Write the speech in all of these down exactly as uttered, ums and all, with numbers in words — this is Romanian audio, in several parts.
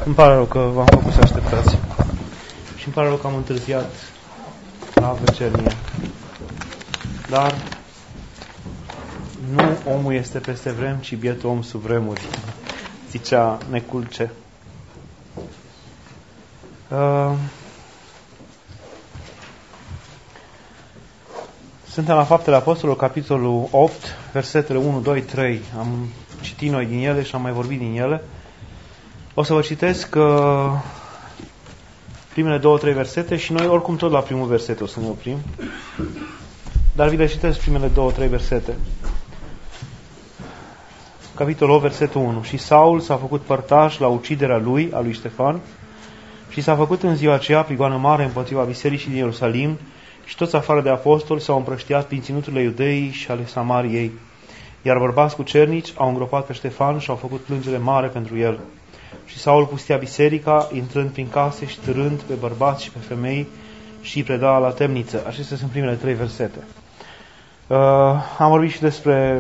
Îmi pare rău că v-am făcut să așteptați. Și îmi pare rău că am întârziat la vecernie. Dar nu omul este peste vrem, ci bietul om sub vremuri, zicea Neculce. Uh, Suntem la Faptele Apostolilor, capitolul opt, versetele unu, doi, trei. Am citit noi din ele și am mai vorbit din ele. O să vă citesc uh, primele două, trei versete și noi oricum tot la primul verset o să ne oprim. Dar vi le citesc primele două, trei versete. Capitolul opt, versetul unu. Și Saul s-a făcut părtaș la uciderea lui, a lui Ștefan, și s-a făcut în ziua aceea prigoană mare împotriva bisericii din Ierusalim, și toți afară de apostoli s-au împrăștiat prin ținuturile Iudeii și ale Samariei, iar bărbați cu cernici au îngropat pe Ștefan și au făcut plângere mare pentru el. Și Saul pustea biserica, intrând prin case și târând pe bărbați și pe femei și îi preda la temniță. Acestea sunt primele trei versete. Uh, am vorbit și despre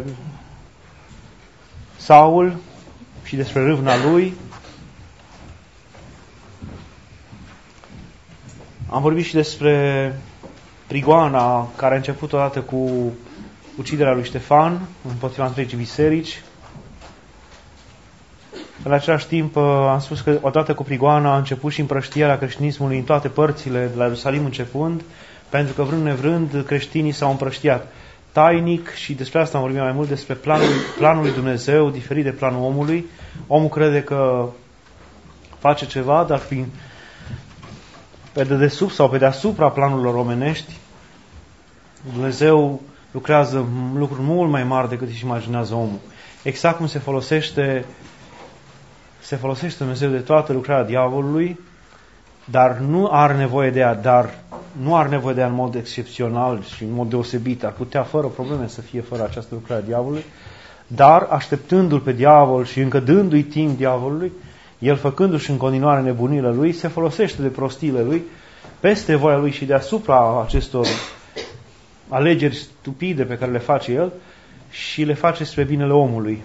Saul și despre râvna lui. Am vorbit și despre prigoana care a început odată cu uciderea lui Ștefan împotriva întregii biserici. În același timp am spus că odată cu prigoana a început și împrăștierea creștinismului în toate părțile, de la Ierusalim începând, pentru că vrând nevrând creștinii s-au împrăștiat tainic și despre asta am vorbit mai mult, despre planul, planul lui Dumnezeu, diferit de planul omului. Omul crede că face ceva, dar prin pe dedesubt sau pe deasupra planurilor omenești, Dumnezeu lucrează lucruri mult mai mari decât își imaginează omul. Exact cum se folosește se folosește Dumnezeu de toată lucrarea diavolului, dar nu are nevoie de ea, dar nu are nevoie de ea în mod excepțional și în mod deosebit. Ar putea fără probleme să fie fără această lucrare a diavolului, dar așteptându-l pe diavol și încă dându-i timp diavolului, el făcându-și în continuare nebunile lui, se folosește de prostiile lui peste voia lui și deasupra acestor alegeri stupide pe care le face el și le face spre binele omului.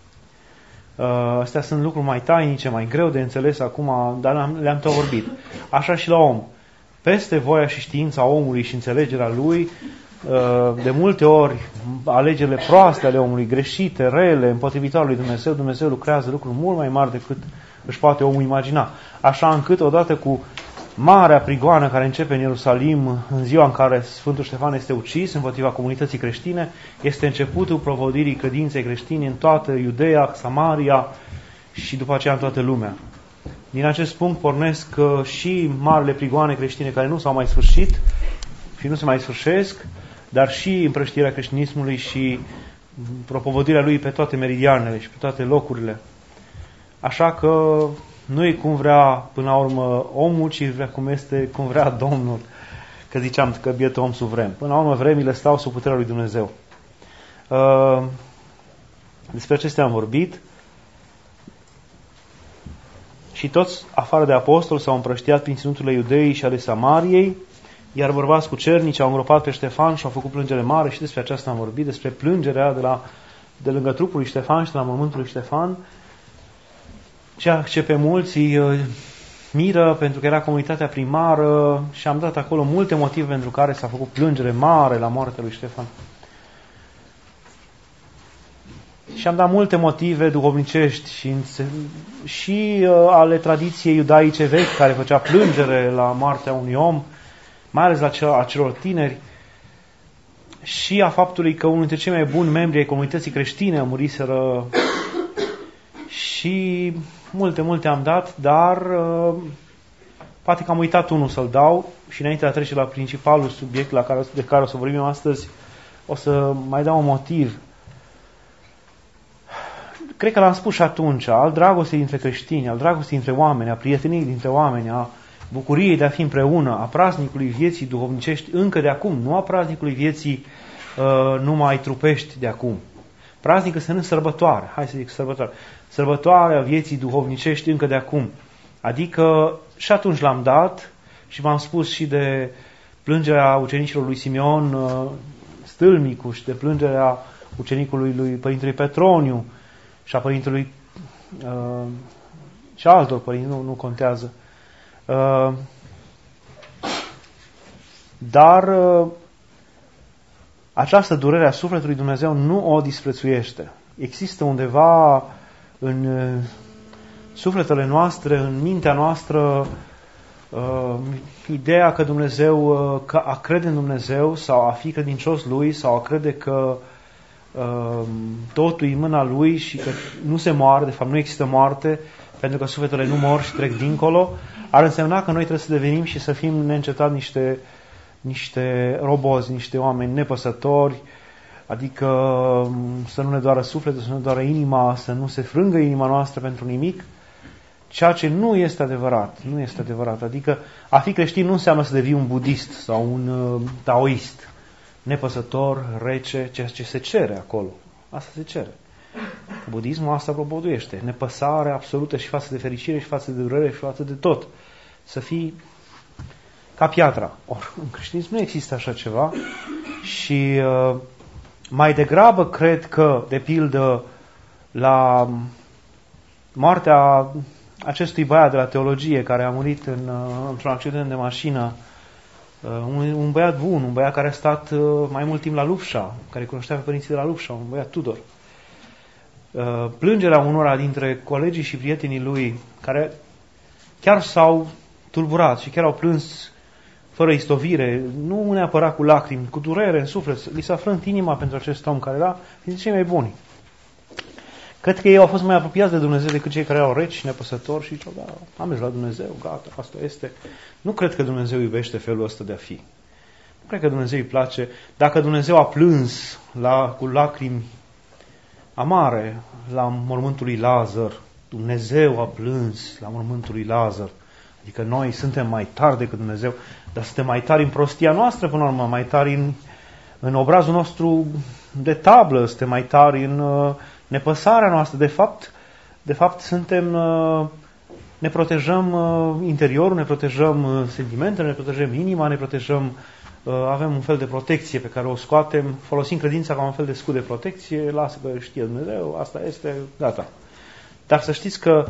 Astea sunt lucruri mai tainice, mai greu de înțeles acum, dar le-am tot vorbit. Așa și la om. Peste voia și știința omului și înțelegerea lui, de multe ori alegerile proaste ale omului, greșite, rele, împotrivitoare lui Dumnezeu, Dumnezeu lucrează lucruri mult mai mari decât își poate omul imagina. Așa încât odată cu marea prigoană care începe în Ierusalim în ziua în care Sfântul Ștefan este ucis împotriva comunității creștine, este începutul provodirii credinței creștine în toată Iudeea, Samaria și după aceea în toată lumea. Din acest punct pornesc și marile prigoane creștine care nu s-au mai sfârșit și nu se mai sfârșesc, dar și împrăștirea creștinismului și propovădirea lui pe toate meridianele și pe toate locurile. Așa că nu e cum vrea până la urmă omul, ci vrea cum este, cum vrea Domnul. Că ziceam că bietul om suvrem. Până la urmă vremile stau sub puterea lui Dumnezeu. Uh, despre acestea am vorbit. Și toți, afară de apostoli, s-au împrăștiat prin ținuturile Iudeii și ale Samariei, iar bărbați cu cernici au îngropat pe Ștefan și au făcut plângere mare, și despre aceasta am vorbit, despre plângerea de, la, de lângă trupul lui Ștefan și de la mormântul lui Ștefan, ceea ce pe mulți îi miră pentru că era comunitatea primară și am dat acolo multe motive pentru care s-a făcut plângere mare la moartea lui Ștefan. Și am dat multe motive duhovnicești și, și uh, ale tradiției iudaice vechi care făcea plângere la moartea unui om, mai ales la cel, a celor tineri, și a faptului că unul dintre cei mai buni membri ai comunității creștine muriseră. Și multe, multe am dat, dar uh, poate că am uitat unul să-l dau și înainte de a trece la principalul subiect la care, de care o să vorbim astăzi, o să mai dau un motiv. Cred că l-am spus și atunci, al dragostei dintre creștini, al dragostei dintre oameni, a prieteniei dintre oameni, a bucuriei de a fi împreună, a praznicului vieții duhovnicești încă de acum, nu a praznicului vieții uh, numai trupești de acum. Praznic înseamnă sărbătoare, hai să zic sărbătoare. Sărbătoarea vieții duhovnicești încă de acum. Adică și atunci l-am dat și v-am spus și de plângerea ucenicilor lui Simeon Stâlmicu și de plângerea ucenicului lui Părintelui Petroniu și a Părintelui uh, și altor părinți, nu, nu contează. Uh, dar uh, această durere a sufletului Dumnezeu nu o disprețuiește. Există undeva în uh, sufletele noastre, în mintea noastră, uh, ideea că Dumnezeu, uh, că a crede în Dumnezeu sau a fi credincios Lui sau a crede că uh, totul e în mâna Lui și că nu se moare, de fapt nu există moarte, pentru că sufletele nu mor și trec dincolo, ar însemna că noi trebuie să devenim și să fim neîncetat niște, niște robozi, niște oameni nepăsători, adică să nu ne doară sufletul, să nu ne doară inima, să nu se frângă inima noastră pentru nimic, ceea ce nu este adevărat. Nu este adevărat. Adică a fi creștin nu înseamnă să devii un budist sau un uh, taoist, nepăsător, rece, ceea ce se cere acolo. Asta se cere. Budismul asta propovăduiește. Nepăsare absolută și față de fericire și față de durere și față de tot. Să fii ca piatra. Or, în creștinism nu există așa ceva și uh, mai degrabă cred că, de pildă, la moartea acestui băiat de la teologie care a murit în, uh, într-un accident de mașină, uh, un, un băiat bun, un băiat care a stat uh, mai mult timp la Lupșa, care cunoștea pe părinții de la Lupșa, un băiat Tudor. Uh, plângerea unora dintre colegii și prietenii lui, care chiar s-au tulburat și chiar au plâns fără istovire, nu neapărat cu lacrimi, cu durere în suflet, li s-a frânt inima pentru acest om care era dintre cei mai buni. Cred că ei au fost mai apropiați de Dumnezeu decât cei care erau reci și nepăsători și ziceau, da, am mers la Dumnezeu, gata, asta este. Nu cred că Dumnezeu iubește felul ăsta de a fi. Nu cred că Dumnezeu îi place. Dacă Dumnezeu a plâns la, cu lacrimi amare la mormântul lui Lazar, Dumnezeu a plâns la mormântul lui Lazar, adică noi suntem mai tari decât Dumnezeu, dar suntem mai tari în prostia noastră până la urmă, mai tari în, în obrazul nostru de tablă, suntem mai tari în uh, nepăsarea noastră. De fapt, de fapt suntem, uh, ne protejăm uh, interiorul, ne protejăm uh, sentimentele, ne protejăm inima, ne protejăm, uh, avem un fel de protecție pe care o scoatem, folosim credința ca un fel de scut de protecție, lasă că știe Dumnezeu, asta este, gata. Dar să știți că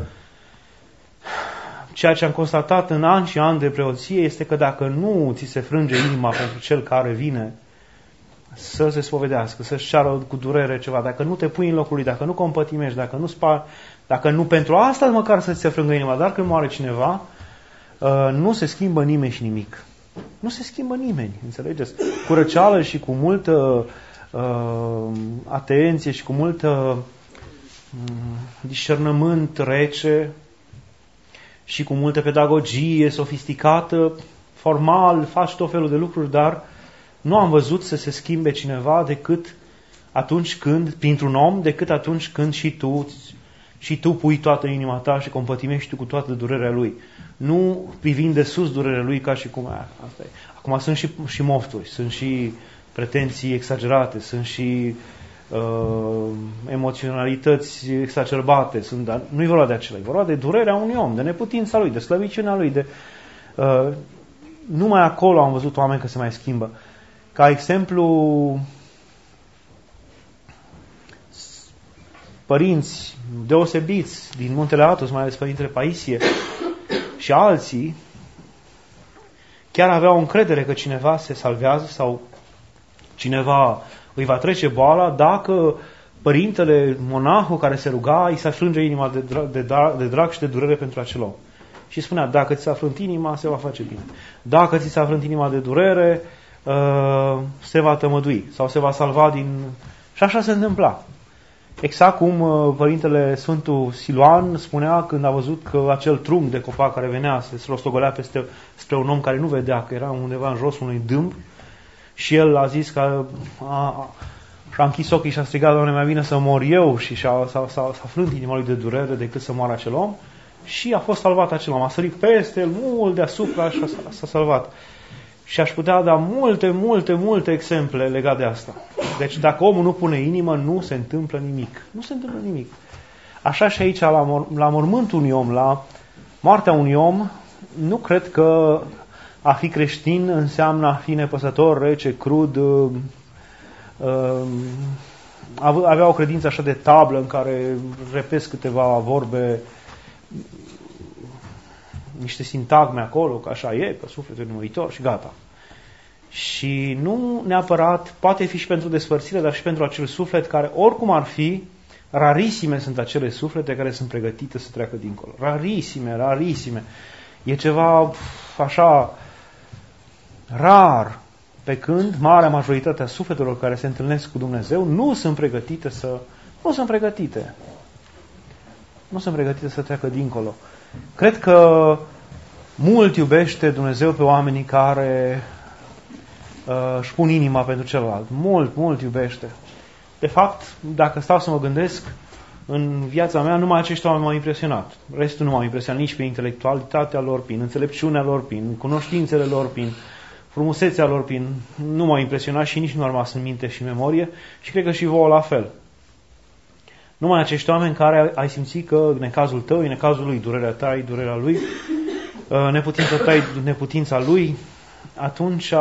ceea ce am constatat în ani și ani de preoție este că dacă nu ți se frânge inima pentru cel care vine să se spovedească, să-și ceară cu durere ceva, dacă nu te pui în locul lui, dacă nu compătimești, dacă nu spari, dacă nu pentru asta măcar să ți se frângă inima, dar când moare cineva, nu se schimbă nimeni și nimic. Nu se schimbă nimeni, înțelegeți? Cu răceală și cu multă uh, atenție și cu multă uh, discernământ rece și cu multă pedagogie sofisticată, formal, faci tot felul de lucruri, dar nu am văzut să se schimbe cineva decât atunci când, printr-un om, decât atunci când și tu, și tu pui toată inima ta și compătimești cu toată durerea lui. Nu privind de sus durerea lui ca și cum aia. Asta e. Acum sunt și, și mofturi, sunt și pretenții exagerate, sunt și uh, emoționalități exacerbate, sunt, dar nu e vorba de acela, e vorba de durerea unui om, de neputința lui, de slăbiciunea lui, de uh, numai acolo am văzut oameni că se mai schimbă. Ca exemplu, părinți deosebiți din Muntele Athos, mai ales Părintele Paisie și alții, chiar aveau încredere că cineva se salvează sau cineva îi va trece boala dacă părintele, monahul care se ruga, îi se frânge inima de drag, de, drag, de drag și de durere pentru acel om. Și spunea, dacă ți s-a frânt inima, se va face bine. Dacă ți s-a frânt inima de durere, uh, se va tămădui sau se va salva din... Și așa se întâmpla. Exact cum uh, părintele Sfântul Siluan spunea când a văzut că acel trunchi de copac care venea se rostogolea peste, spre un om care nu vedea, că era undeva în josul unui dâmb, și el a zis că a, a, și-a închis ochii și a strigat, Doamne, mai bine să mor eu, și și-a, s-a, s-a, s-a frânt inima lui de durere decât să moară acel om, și a fost salvat acel om. A sărit peste el mult deasupra și s-a, s-a salvat. Și aș putea da multe, multe, multe exemple legate de asta. Deci dacă omul nu pune inimă, nu se întâmplă nimic. Nu se întâmplă nimic. Așa și aici, la, mor- la mormântul unui om, la moartea unui om, nu cred că a fi creștin înseamnă a fi nepăsător, rece, crud, uh, uh, avea o credință așa de tablă în care repezi câteva vorbe. niște sintagme acolo, că așa e, că sufletul e nemuritor și gata. Și nu neapărat, poate fi și pentru despărțire, dar și pentru acel suflet care, oricum ar fi, rarisime sunt acele suflete care sunt pregătite să treacă dincolo. Rarisime, rarisime. E ceva așa rar, pe când marea majoritate a sufletelor care se întâlnesc cu Dumnezeu nu sunt pregătite să... Nu sunt pregătite. Nu sunt pregătite să treacă dincolo. Cred că mult iubește Dumnezeu pe oamenii care uh, își pun inima pentru celălalt. Mult, mult iubește. De fapt, dacă stau să mă gândesc, în viața mea numai acești oameni m-au impresionat. Restul nu m-au impresionat nici prin intelectualitatea lor, prin înțelepciunea lor, prin cunoștințele lor, prin frumusețea lor, prin... nu m-au impresionat și nici nu au rămas în minte și în memorie și cred că și vouă la fel. Numai acești oameni care ai simțit că în cazul tău, în cazul lui, durerea ta e durerea lui, neputința ta e neputința lui, atunci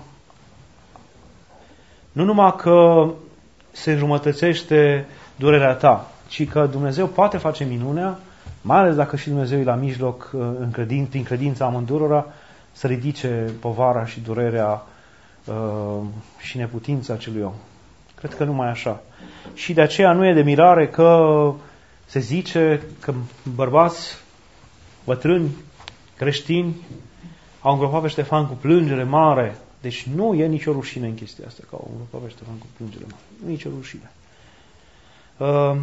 nu numai că se înjumătățește durerea ta, ci că Dumnezeu poate face minunea, mai ales dacă și Dumnezeu e la mijloc, în credin, prin credința amândurora, să ridice povara și durerea uh, și neputința acelui om. Cred că numai așa. Și de aceea nu e de mirare că se zice că bărbați bătrâni, creștini, au îngropat pe Ștefan cu plângere mare. Deci nu e nicio rușine în chestia asta, că au îngropat pe Ștefan cu plângere mare. Nu e nicio rușine. Uh,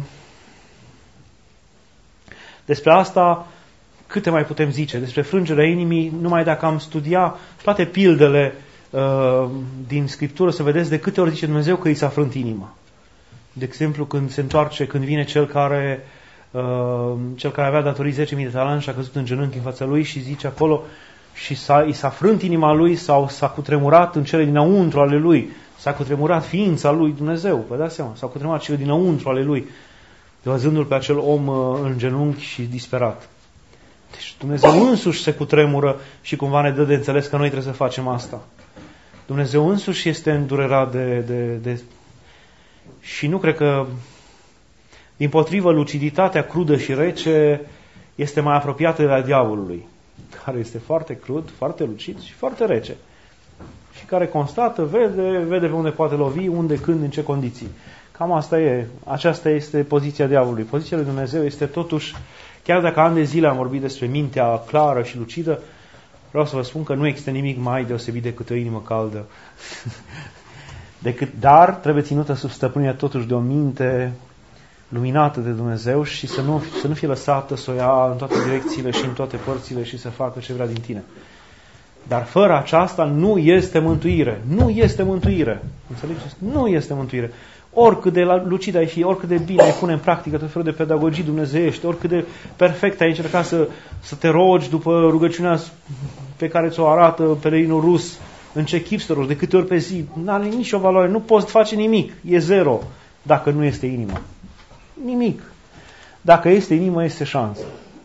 despre asta câte mai putem zice? Despre frângerea inimii, numai dacă am studia toate pildele uh, din Scriptură, să vedeți de câte ori zice Dumnezeu că i s-a frânt inima. De exemplu, când se întoarce, când vine cel care, uh, cel care avea datorii zece mii de talanți și a căzut în genunchi în fața lui și zice acolo și s-a, i s-a frânt inima lui sau s-a cutremurat în cele dinăuntru ale lui, s-a cutremurat ființa lui Dumnezeu, vă dați seama, s-a cutremurat cele dinăuntru ale lui, văzându-l pe acel om uh, în genunchi și disperat. Deci Dumnezeu însuși se cutremură și cumva ne dă de înțeles că noi trebuie să facem asta. Dumnezeu însuși este îndurerat de, de, de... și nu cred că, dimpotrivă, luciditatea crudă și rece este mai apropiată de la diavolului, care este foarte crud, foarte lucid și foarte rece. Și care constată, vede, vede pe unde poate lovi, unde, când, în ce condiții. Cam asta e. Aceasta este poziția diavolului. Poziția lui Dumnezeu este totuși, chiar dacă ani de zile am vorbit despre mintea clară și lucidă, vreau să vă spun că nu există nimic mai deosebit decât o inimă caldă. decât, dar trebuie ținută sub stăpânirea totuși de o minte luminată de Dumnezeu și să nu, să nu fie lăsată să o ia în toate direcțiile și în toate părțile și să facă ce vrea din tine. Dar fără aceasta nu este mântuire. Nu este mântuire. Înțelegeți? Nu este mântuire. Oricât de lucid ai fi, oricât de bine ai pune în practică tot felul de pedagogii dumnezeiești, oricât de perfect ai încerca să, să te rogi după rugăciunea pe care ți-o arată pelerinul rus, în ce chip să te rogi, de câte ori pe zi, nu are nicio valoare, nu poți face nimic, e zero dacă nu este inima. Nimic. Dacă este inimă, este șansă.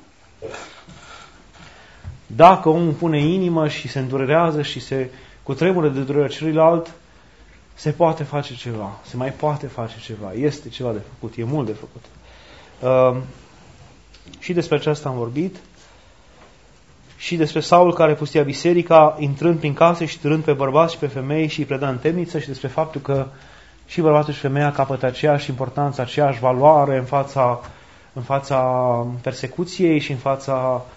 Dacă omul pune inimă și se îndurerează și se cutremură de durerea celuilalt, se poate face ceva, se mai poate face ceva, este ceva de făcut, e mult de făcut. Uh, și despre aceasta am vorbit, și despre Saul care pustia biserica, intrând prin case și târând pe bărbați și pe femei și îi preda în temniță, și despre faptul că și bărbatul și femeia capătă aceeași importanță, aceeași valoare în fața, în fața persecuției și în fața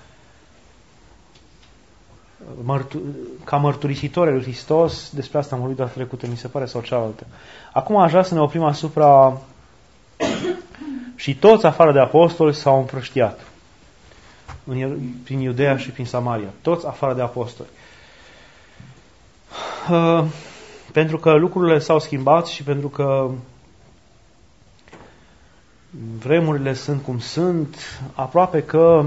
ca mărturisitori lui Hristos. Despre asta am vorbit data trecută, mi se pare, sau cealaltă. Acum aș vrea să ne oprim asupra și toți afară de apostoli s-au împrăștiat prin Iudeea și prin Samaria. Toți afară de apostoli. Uh, pentru că lucrurile s-au schimbat și pentru că vremurile sunt cum sunt, aproape că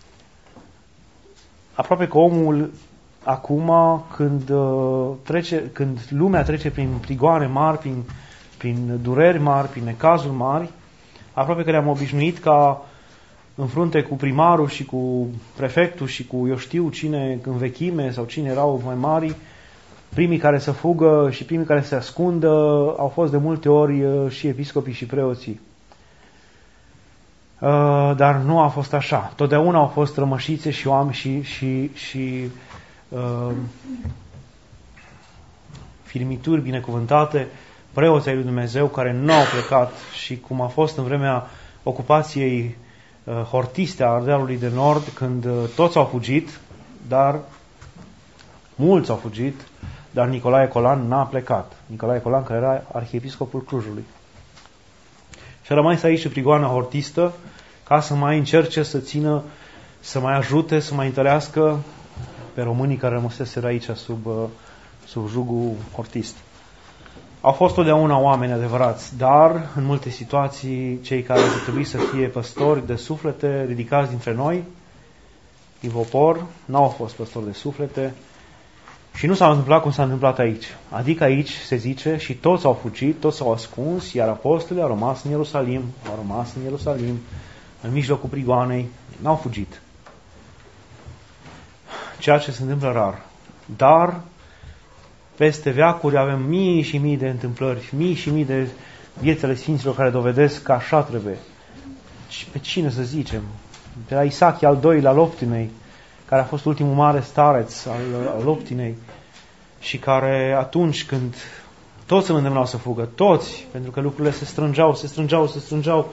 aproape că omul acum, când, trece, când lumea trece prin prigoane mari, prin, prin dureri mari, prin necazuri mari, aproape că le-am obișnuit ca în frunte cu primarul și cu prefectul și cu eu știu cine în vechime sau cine erau mai mari, primii care să fugă și primii care se ascundă au fost de multe ori și episcopii și preoții. Uh, dar nu a fost așa. Totdeauna au fost rămășițe și oameni și, și, și uh, firmituri binecuvântate, preoți ai lui Dumnezeu care nu au plecat, și cum a fost în vremea ocupației uh, hortiste a Ardealului de Nord, când uh, toți au fugit, dar mulți au fugit, dar Nicolae Colan n-a plecat. Nicolae Colan, care era arhiepiscopul Clujului. Și a rămas aici prigoana hortistă ca să mai încerce să țină, să mai ajute, să mai întărească pe românii care rămăseseră aici sub, sub jugul hortist. Au fost totdeauna oameni adevărați, dar în multe situații cei care ar trebui să fie păstori de suflete ridicați dintre noi, din popor, n-au fost păstori de suflete. Și nu s-a întâmplat cum s-a întâmplat aici. Adică aici se zice și toți au fugit, toți s-au ascuns, iar apostolii au rămas în Ierusalim, au rămas în Ierusalim, în mijlocul prigoanei, n-au fugit. Ceea ce se întâmplă rar. Dar peste veacuri avem mii și mii de întâmplări, mii și mii de viețile Sfinților care dovedesc că așa trebuie. Pe cine să zicem? Pe la Isachi al doilea al Optimei, care a fost ultimul mare stareț al, al Optinei și care atunci când toți îl îndemnau să fugă, toți, pentru că lucrurile se strângeau, se strângeau, se strângeau,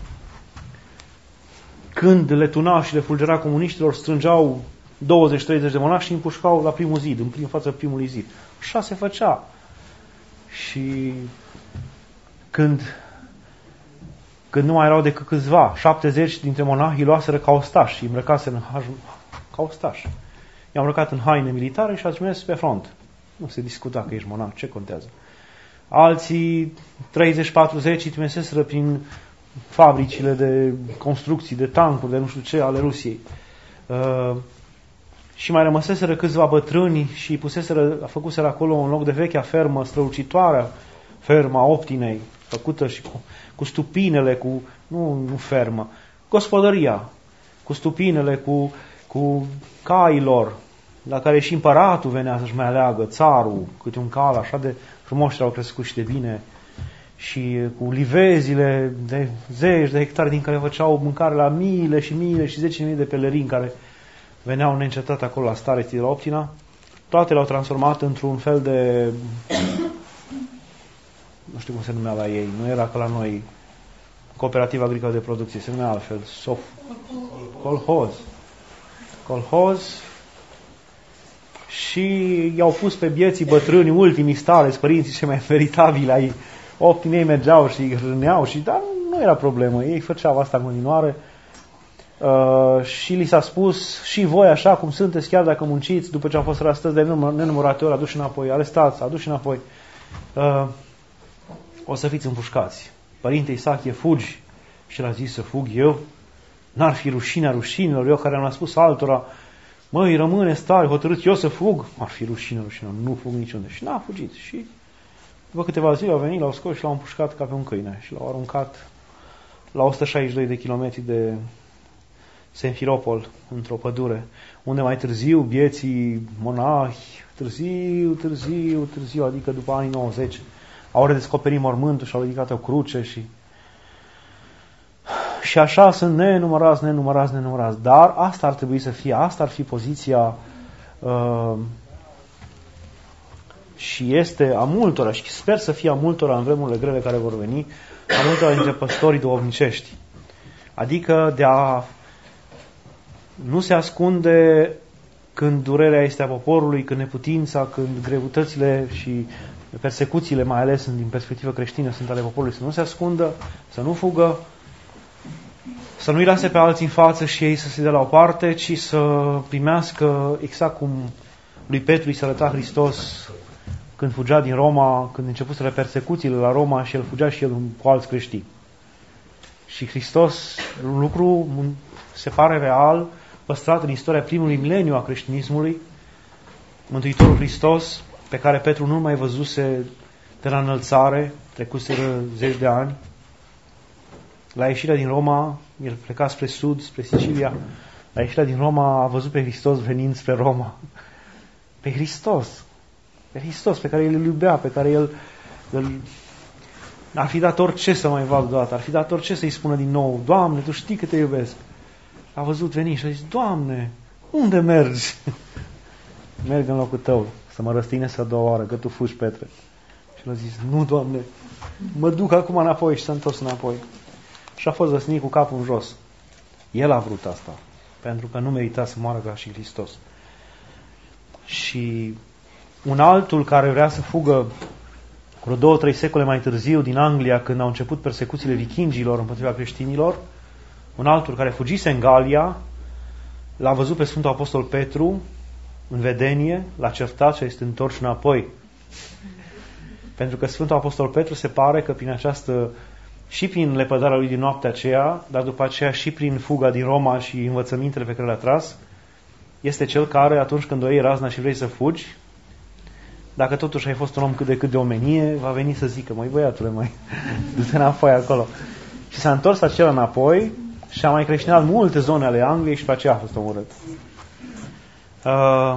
când le tuna și le fulgera comuniștilor, strângeau douăzeci treizeci de monași și îi împușcau la primul zid, în prim față primului zid. Așa se făcea. Și când când nu mai erau decât câțiva, șaptezeci dintre monahi îi luaseră ca ostași și îi îmbrăcaseră în haj, ca ostași. I-au îmbrăcat în haine militare și ați mers pe front. Nu se discuta că ești monah, ce contează. Alții, treizeci patruzeci, îi trimeseseră prin fabricile de construcții, de tancuri, de nu știu ce, ale Rusiei. Uh, și mai rămăseseră câțiva bătrâni și puseseră, a făcuseră acolo în loc de vechea fermă strălucitoarea, ferma Optinei, făcută și cu, cu stupinele, cu, nu, nu fermă, gospodăria, cu stupinele, cu, cu cailor, la care și împăratul venea să-și mai aleagă, țarul, câte un cal, așa de frumos au crescut și de bine, și cu livezile de zeci de hectare din care făceau mâncare la miile și miile și zece mii de pelerini care veneau neîncetat acolo la stareții de la Optina. Toate le-au transformat într-un fel de, nu știu cum se numea la ei, nu era ca la noi Cooperativa Agricolă de Producție, se numea altfel, Sof, colhoz. Colhoz. Și i-au pus pe bieții bătrâni, ultimii stareți, părinții cei mai veritabili ai Optinei, mergeau și râneau, și, dar nu era problemă, ei făceau asta în continuare. Uh, și li s-a spus, și voi așa cum sunteți, chiar dacă munciți, după ce au fost arestați de nenumărate ori, aduși înapoi, arestați, aduși înapoi, uh, o să fiți împușcați. Părinte Isache, fugi. Și el a zis, să fug eu? N-ar fi rușinea rușinilor, eu care am spus altora, măi, rămâne stare, hotărât eu să fug? Ar fi rușine, rușine, nu fug niciunde. Și n-a fugit. Și după câteva zile au venit, l-au scos și l-au împușcat ca pe un câine și l-au aruncat la o sută șaizeci și doi de kilometri de Simferopol, într-o pădure, unde mai târziu bieții monahi, târziu, târziu, târziu, adică după anii nouăzeci, au redescoperit mormântul și au ridicat o cruce și și așa sunt nenumărați, nenumărați, nenumărați. Dar asta ar trebui să fie, asta ar fi poziția uh, și este a multora, și sper să fie a multora în vremurile grele care vor veni, a multora dintre păstorii duhovnicești. Adică de a nu se ascunde când durerea este a poporului, când neputința, când greutățile și persecuțiile, mai ales din perspectivă creștină, sunt ale poporului, să nu se ascundă, să nu fugă, să nu-i lase pe alții în față și ei să se dea la o parte, ci să primească exact cum lui Petru îi se arăta Hristos când fugea din Roma, când începuseră persecuțiile la Roma și el fugea și el cu alți creștini. Și Hristos, un lucru se pare real, păstrat în istoria primului mileniu a creștinismului, Mântuitorul Hristos, pe care Petru nu mai văzuse de la înălțare, trecuseră zeci de ani. La ieșirea din Roma, el pleca spre sud, spre Sicilia, la ieșirea din Roma a văzut pe Hristos venind spre Roma. Pe Hristos, pe Hristos, pe care el îl iubea, pe care el îl, ar fi dat orice să mai vadă deodată, ar fi dat orice să-i spună din nou, Doamne, Tu știi că Te iubesc. A văzut veni și a zis, Doamne, unde mergi? Merg în locul Tău, să mă răstignesc a doua oară, că Tu fugi, Petre. Și el a zis, nu, Doamne, mă duc acum înapoi și s-a întors înapoi. Și a fost răstignit cu capul în jos. El a vrut asta, pentru că nu merita să moară ca și Hristos. Și un altul care vrea să fugă vreo două, trei secole mai târziu din Anglia, când au început persecuțiile vikingilor împotriva creștinilor, un altul care fugise în Galia, l-a văzut pe Sfântul Apostol Petru în vedenie, l-a certat și a este întors înapoi. Pentru că Sfântul Apostol Petru se pare că prin această, și prin lepădarea lui din noaptea aceea, dar după aceea și prin fuga din Roma și învățămintele pe care le-a tras, este cel care, atunci când o iei razna și vrei să fugi, dacă totuși ai fost un om cât de cât de omenie, va veni să zică, măi băiatule, măi, du-te înapoi acolo. Și s-a întors acela înapoi și a mai creștinat multe zone ale Angliei și pe aceea a fost omorât. Uh,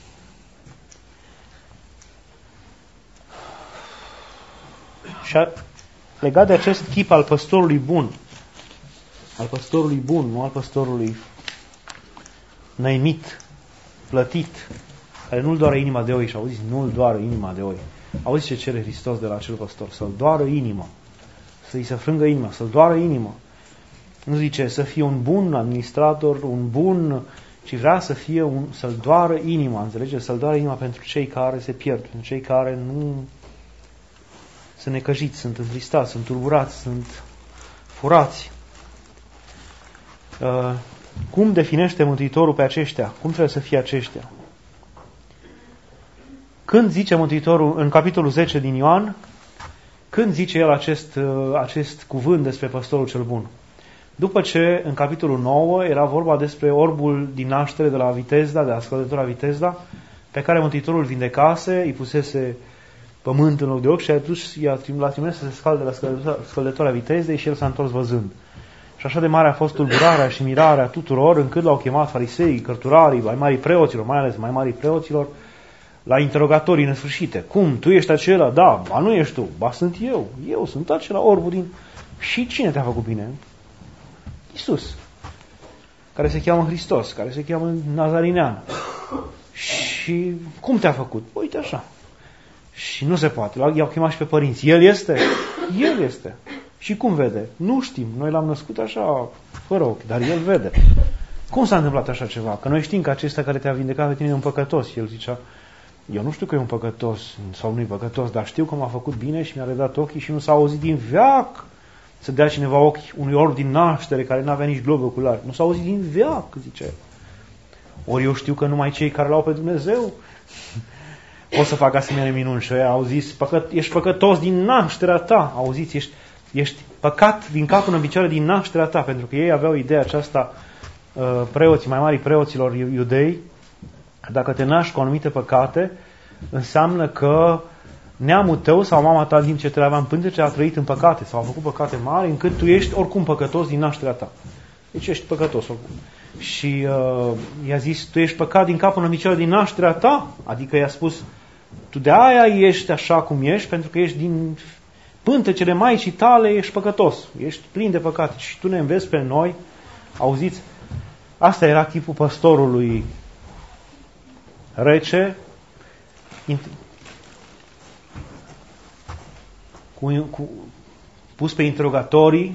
și a, legat de acest chip al păstorului bun, al păstorului bun, nu al păstorului năimit, plătit, care nu-l doare inima de oi, și auziți, nu-l doare inima de oi. Auziți ce cere Hristos de la acel păstor? Să-l doară inima, să-i se frângă inima, să-l doară inima. Nu zice să fie un bun administrator, un bun, ci vrea să fie un, să-l doară inima, înțelegeți? Să-l doară inima pentru cei care se pierd, pentru cei care nu sunt necăjiți, sunt întristați, sunt tulburați, sunt furați. Uh, cum definește Mântuitorul pe aceștia? Cum trebuie să fie aceștia? Când zice Mântuitorul, în capitolul zece din Ioan, când zice el acest, acest cuvânt despre păstorul cel bun? După ce, în capitolul nouă, era vorba despre orbul din naștere de la Vitezda, de la scăldătura Vitezda, pe care Mântuitorul vindecase, îi pusese pământ în loc de ochi și a dus, l-a trimis să se scalde la scăldătura Vitezdei și el s-a întors văzând. Și așa de mare a fost tulburarea și mirarea tuturor, încât l-au chemat fariseii, cărturarii, mai mari preoților, mai ales mai mari preoților, la interogatorii nesfârșite. Cum? Tu ești acela? Da. Ba nu ești tu. Ba sunt eu. Eu sunt acela orbul din... Și cine te-a făcut bine? Iisus. Care se cheamă Hristos. Care se cheamă Nazarinean. Și cum te-a făcut? Uite așa. Și nu se poate. I-au chemat și pe părinți. El este? El este. Și cum vede? Nu știm. Noi l-am născut așa, fără ochi, dar el vede. Cum s-a întâmplat așa ceva? Că noi știm că acesta care te-a vindecat pe tine e un păcătos. El zicea, eu nu știu că e un păcătos sau nu e păcătos, dar știu că m-a făcut bine și mi-a redat ochii și nu s-a auzit din veac să dea cineva ochi unui orb din naștere care n-avea nici globe oculari. Nu s-a auzit din veac, zice. Ori eu știu că numai cei care l-au pe Dumnezeu pot să facă asemenea minuni. Și au zis, păcăt, ești păcătos din nașterea ta. Auziți, ești, ești păcat din capul în picioare din nașterea ta, pentru că ei aveau ideea aceasta, preoții, mai mari preoților iudei, dacă te naști cu anumite păcate, înseamnă că neamul tău sau mama ta, din ce te avea în pântece, a trăit în păcate sau a făcut păcate mari, încât tu ești oricum păcătos din nașterea ta. Deci ești păcătos oricum. Și uh, i-a zis, tu ești păcat din capul în picioare din nașterea ta? Adică i-a spus, tu de aia ești așa cum ești, pentru că ești din pântecele maicii tale, ești păcătos. Ești plin de păcate. Și tu ne înveți pe noi, auziți, asta era chipul păstorului rece, cu, cu, pus pe interogatorii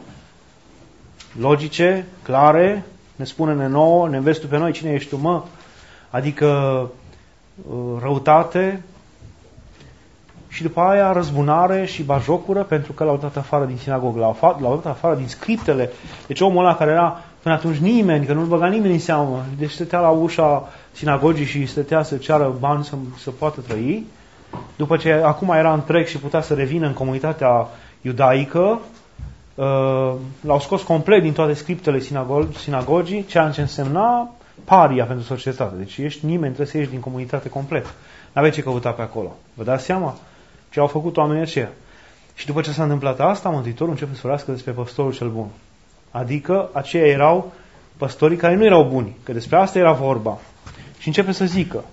logice, clare, ne spune-ne nouă, ne înveți tu pe noi cine ești tu, mă, adică răutate și după aia răzbunare și bajocură pentru că l-au dat afară din sinagogă, l-au, l-au dat afară din scriptele. Deci omul ăla care era până atunci nimeni, că nu-l băga nimeni în seamă, deci stătea la ușa sinagogii și stătea să ceară bani să, să poată trăi, după ce acum era întreg și putea să revină în comunitatea iudaică, l-au scos complet din toate scriptele sinagog- sinagogii, ceea ce însemna paria pentru societate. Deci ești nimeni, trebuie să ieși din comunitate complet. N-aveai ce căuta pe acolo. Vă dați seama ce au făcut oamenii aceia? Și după ce s-a întâmplat asta, Mântuitorul începe să vorbească despre păstorul cel bun. Adică aceia erau păstorii care nu erau buni, că despre asta era vorba. Și începe să zică: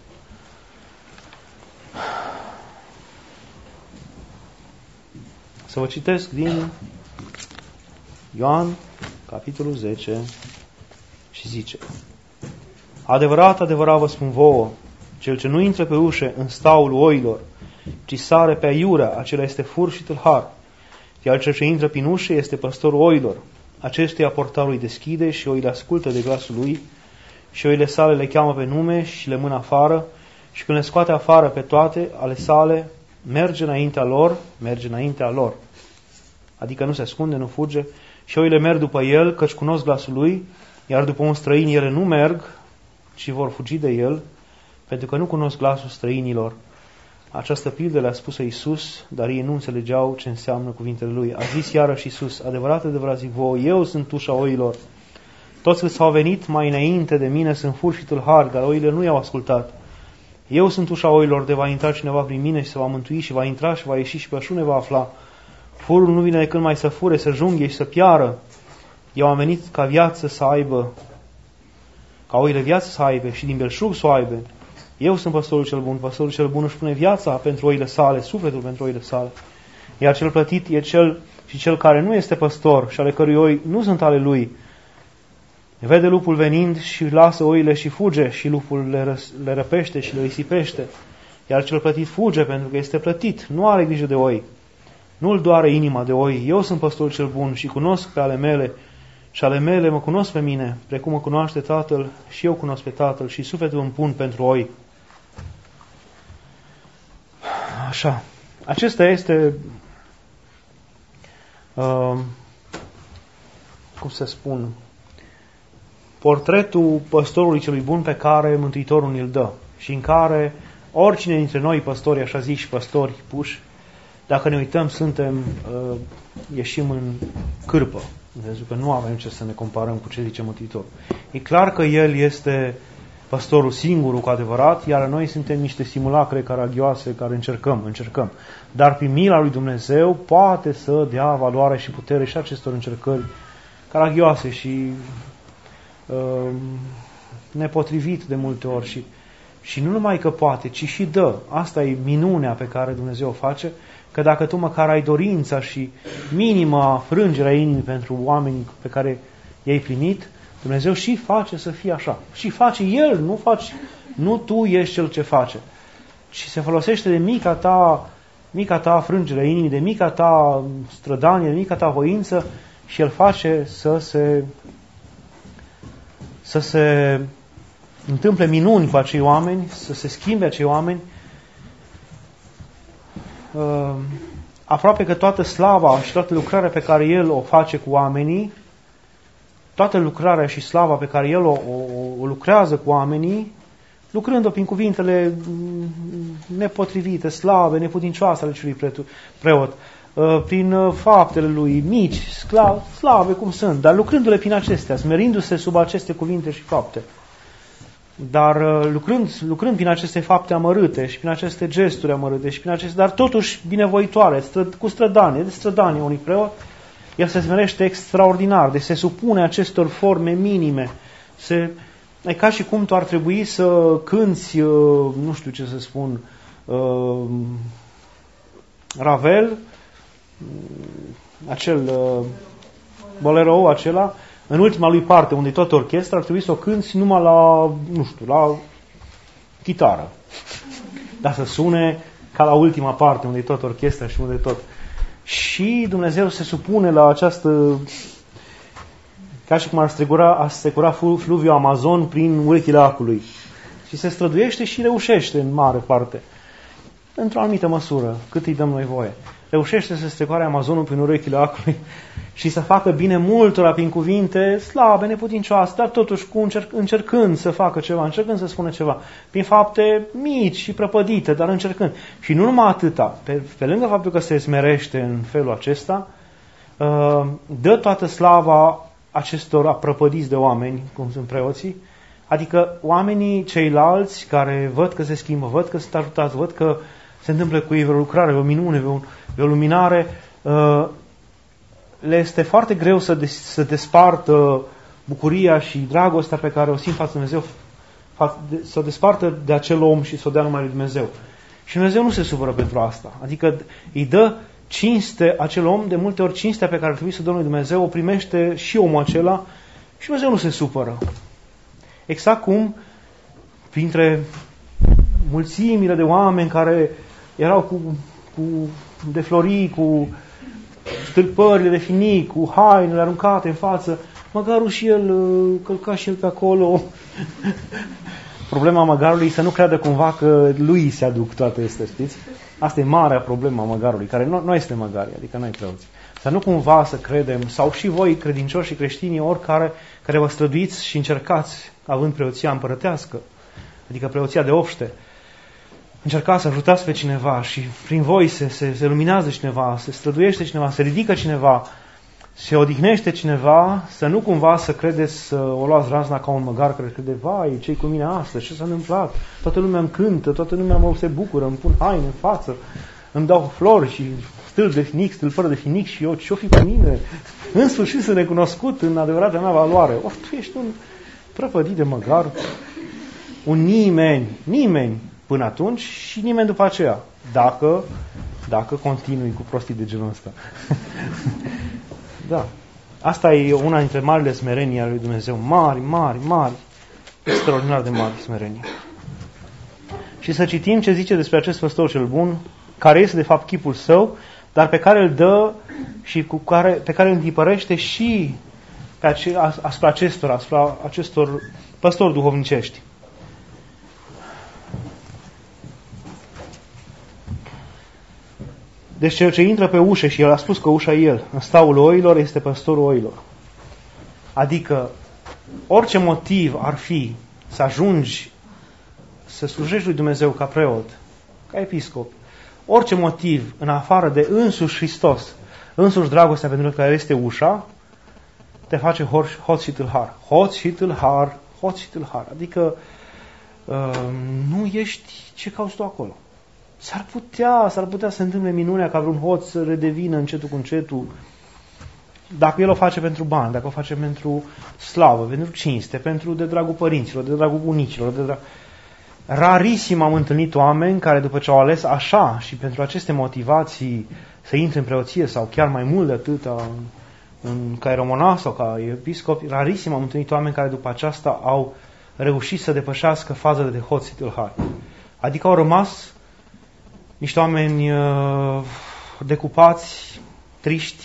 Să vă citesc din Ioan, capitolul zece, și zice: Adevărat, adevărat vă spun vouă, cel ce nu intră pe ușă în staul oilor, ci sare pe aiurea, acela este fur și tâlhar. Iar cel ce intră prin ușă este păstorul oilor. Acestuia portarul îi deschide și oile ascultă de glasul lui și oile sale le cheamă pe nume și le mână afară și când le scoate afară pe toate ale sale, merge înaintea lor, merge înaintea lor. Adică nu se ascunde, nu fuge și oile merg după el, căci cunosc glasul lui, iar după un străin ele nu merg, ci vor fugi de el, pentru că nu cunosc glasul străinilor. Această pildă le-a spus-o Iisus, dar ei nu înțelegeau ce înseamnă cuvintele lui. A zis iarăși Iisus: adevărat, adevărat zic vouă, eu sunt ușa oilor. Toți câți s-au venit mai înainte de mine sunt furi și tâlhari, dar oile nu i-au ascultat. Eu sunt ușa oilor, de va intra cineva prin mine și se va mântui și va intra și va ieși și pășune va afla. Furul nu vine decât mai să fure, să junghe și să piară. Eu am venit ca viață să aibă, ca oile viață să aibă și din belșug să o aibă. Eu sunt păstorul cel bun, păstorul cel bun își pune viața pentru oile sale, sufletul pentru oile sale. Iar cel plătit e cel și cel care nu este păstor și ale cărui oi nu sunt ale lui. Vede lupul venind și lasă oile și fuge și lupul le, răs, le răpește și le risipește. Iar cel plătit fuge pentru că este plătit, nu are grijă de oi. Nu-l doare inima de oi. Eu sunt păstorul cel bun și cunosc pe ale mele și ale mele mă cunosc pe mine, precum mă cunoaște Tatăl și eu cunosc pe Tatăl și sufletul îmi pun pentru oi. Așa. Acesta este, uh, cum să spun, portretul păstorului celui bun pe care Mântuitorul ne-l dă și în care oricine dintre noi, păstori, așa zici, păstori puși, dacă ne uităm, suntem, uh, ieșim în cârpă, pentru că nu avem ce să ne comparăm cu ce zice Mântuitorul. E clar că El este păstorul singurul cu adevărat, iar noi suntem niște simulacre caragioase care încercăm, încercăm. Dar prin mila lui Dumnezeu poate să dea valoare și putere și acestor încercări caragioase și uh, nepotrivit de multe ori. Și, și nu numai că poate, ci și dă. Asta e minunea pe care Dumnezeu o face, că dacă tu măcar ai dorința și minima frângerea inimii pentru oamenii pe care i-ai primit, Dumnezeu și face să fie așa. Și face El, nu faci, nu tu ești Cel ce face. Și se folosește de mica ta, mica ta frângere inimii, de mica ta strădanie, de mica ta voință și El face să se să se întâmple minuni cu acei oameni, să se schimbe acei oameni. Uh, aproape că toată slava și toată lucrarea pe care El o face cu oamenii, toată lucrarea și slava pe care El o, o, o lucrează cu oamenii, lucrând-o prin cuvintele nepotrivite, slabe, neputincioase ale celui preot, prin faptele lui mici, slabe cum sunt, dar lucrându-le prin acestea, smerindu-se sub aceste cuvinte și fapte. Dar lucrând, lucrând prin aceste fapte amărâte și prin aceste gesturi amărâte și prin aceste, dar totuși binevoitoare, stră, cu strădanie, de strădanie unui preot, el se smerește extraordinar, de se supune acestor forme minime. Se, e ca și cum tu ar trebui să cânți, nu știu ce să spun, uh, Ravel, acel uh, bolero acela, în ultima lui parte, unde toată orchestra, ar trebui să o cânți numai la, nu știu, la chitară. Dar să sune ca la ultima parte, unde e toată orchestra și unde e tot. Și Dumnezeu se supune la această, ca și cum ar strecura, ar strecura fluviul Amazon prin urechile acului. Și se străduiește și reușește în mare parte. Într-o anumită măsură, cât îi dăm noi voie. Reușește să strecoare Amazonul prin urechile acului și să facă bine multora prin cuvinte slabe, neputincioase, dar totuși cu încerc, încercând să facă ceva, încercând să spună ceva, prin fapte mici și prăpădite, dar încercând. Și nu numai atâta, pe, pe lângă faptul că se smerește în felul acesta, dă toată slava acestor prăpădiți de oameni, cum sunt preoții, adică oamenii ceilalți care văd că se schimbă, văd că sunt ajutați, văd că se întâmplă cu ei vreo lucrare, vreo minune, vreo, vreo luminare, uh, le este foarte greu să, des, să despartă bucuria și dragostea pe care o simt față de Dumnezeu, fa, de, să o despartă de acel om și să o dea numai lui Dumnezeu. Și Dumnezeu nu se supără pentru asta. Adică îi dă cinste, acel om, de multe ori cinstea pe care ar trebui să dă lui Dumnezeu, o primește și omul acela și Dumnezeu nu se supără. Exact cum printre mulțimile de oameni care erau cu, cu de florii, cu stâlpările de finic, cu hainele aruncate în față, măgarul și el călca și el pe acolo. Problema măgarului e să nu creadă cumva că lui se aduc toate astea, știți? Asta e marea problema măgarului, care nu, nu este măgari, adică noi preoți. Să nu cumva să credem, sau și voi credincioși și creștini, oricare care vă străduiți și încercați, având preoția împărătească, adică preoția de obște, încercați să ajutați pe cineva și prin voi se, se, se luminează cineva, se străduiește cineva, se ridică cineva, se odihnește cineva, să nu cumva să credeți să o luați razna ca un măgar care crede, vai, ce-i cu mine astăzi, ce s-a întâmplat? Toată lumea îmi cântă, toată lumea mă se bucură, îmi pun haine în față, îmi dau flori și stâlp de finic, stâlpări de finic și eu, ce-o fi cu mine? În sfârșit sunt recunoscut în adevărata mea valoare. Of, tu ești un prăpădit de măgar, un nimeni, nimeni până atunci și nimeni după aceea, dacă, dacă continui cu prostii de genul ăsta. Da. Asta e una dintre marile smerenii ale lui Dumnezeu. Mari, mari, mari. Extraordinar de mari smerenii. Și să citim ce zice despre acest păstor cel bun, care este de fapt chipul său, dar pe care îl dă și cu care, pe care îl întipărește și pe ace, asupra acestor, asupra acestor păstori duhovnicești. Deci cel ce intră pe ușă, și el a spus că ușa e el, în staul oilor, este păstorul oilor. Adică orice motiv ar fi să ajungi să slujești lui Dumnezeu ca preot, ca episcop, orice motiv în afară de însuși Hristos, însuși dragostea pentru care este ușa, te face hoț și tâlhar. Hoț și tâlhar, hoț și tâlhar. Adică uh, nu ești ce cauți tu acolo. S-ar putea, s-ar putea să se întâmple minunea ca vreun hoț să redevină încetul cu încetul, dacă el o face pentru bani, dacă o face pentru slavă, pentru cinste, pentru de dragul părinților, de dragul bunicilor, de drag... Rarisim am întâlnit oameni care după ce au ales așa și pentru aceste motivații să intre în preoție sau chiar mai mult de atâta în, ca eromonah sau ca episcop, rarisim am întâlnit oameni care după aceasta au reușit să depășească fazele de hoț și tâlhari. Adică au rămas niște oameni uh, decupați, triști,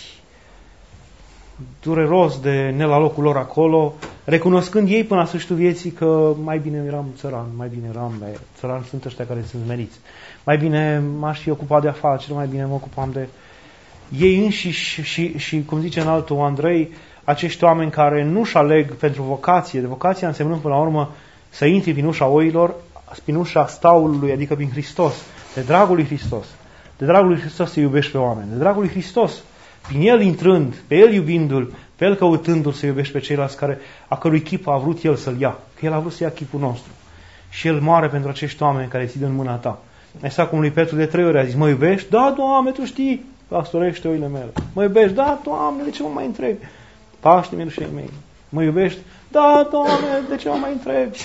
dureros de ne la locul lor acolo, recunoscând ei până la sfârșitul vieții că mai bine eram țăran, mai bine eram, țăran sunt ăștia care sunt meriți. Mai bine m-aș fi ocupat de afaceri, mai bine mă ocupam de ei înșiși și, și, cum zice în altul Andrei, acești oameni care nu-și aleg pentru vocație, de vocația însemnând până la urmă să intri prin ușa oilor, prin ușa staulului, adică prin Hristos, de dragul lui Hristos. De dragul lui Hristos să iubești pe oameni. De dragul lui Hristos, prin El intrând, pe El iubindu-L, pe El căutându-L să iubești pe ceilalți care, a cărui chip a vrut El să-L ia. Că El a vrut să ia chipul nostru. Și El moare pentru acești oameni care ți dă în mâna ta. Așa cum lui Petru de trei ori a zis, mă iubești? Da, Doamne, Tu știi. Pastorește oile mele. Mă iubești? Da, Doamne, de ce mă mai întrebi? Paște mirușei mei. Mă iubești? Da, Doamne, de ce mă mai întrebi?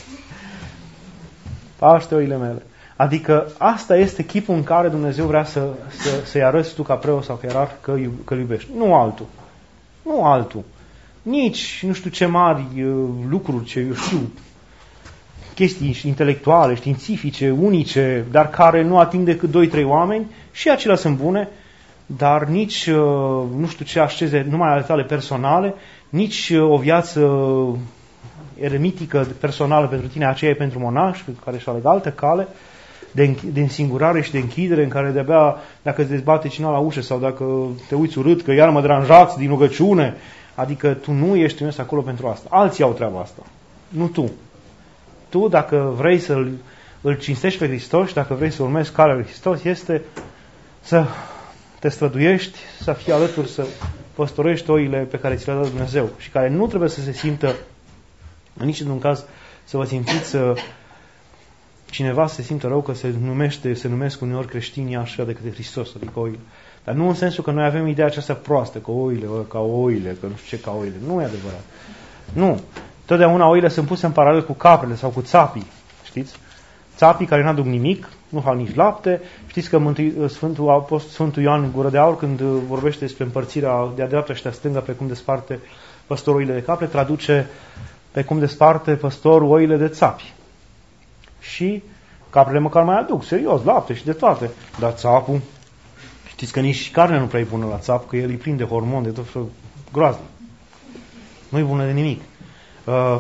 Paște oile mele. Adică asta este chipul în care Dumnezeu vrea să, să, să-i arăți tu ca preot sau ca ierarh că, că îl iubești. Nu altul. Nu altul. Nici nu știu ce mari uh, lucruri, ce eu știu, chestii intelectuale, științifice, unice, dar care nu ating decât doi trei oameni, și acelea sunt bune, dar nici uh, nu știu ce asceze numai ale tale personale, nici uh, o viață eremitică personală pentru tine, aceea e pentru monași, care și aleg altă cale, de, de însingurare și de închidere, în care de-abia dacă îți dezbate cineva la ușă sau dacă te uiți urât, că iar mă deranjați din rugăciune, adică tu nu ești trimis acolo pentru asta. Alții au treaba asta, nu tu. Tu, dacă vrei să-L îl cinstești pe Hristos și dacă vrei să urmezi calea lui Hristos, este să te străduiești, să fii alături, să păstorești oile pe care ți le-a dat Dumnezeu și care nu trebuie să se simtă, în niciun caz, să vă simțiți să cineva se simtă rău că se numește, se numesc uneori creștinii așa de către Hristos, adică oile. Dar nu în sensul că noi avem ideea aceasta proastă, că oile, ca oile, că nu știu ce ca oile. Nu e adevărat. Nu. Totdeauna oile sunt puse în paralel cu caprele sau cu țapii. Știți? țapii care n-aduc nimic, nu fac nici lapte. Știți că Mântui, Sfântul, Apost, Sfântul Ioan Gură de Aur, când vorbește despre împărțirea de-a dreapta și de-a stânga, pe cum desparte păstorul oile de capre, traduce pe cum desparte păstorul oile de țapi. Și caprele măcar mai aduc, serios, lapte și de toate. Dar țapul, știți că nici carne nu prea-i bună la țap, că el îi prinde hormon de tot felul groaznic. Nu-i bună de nimic. Uh,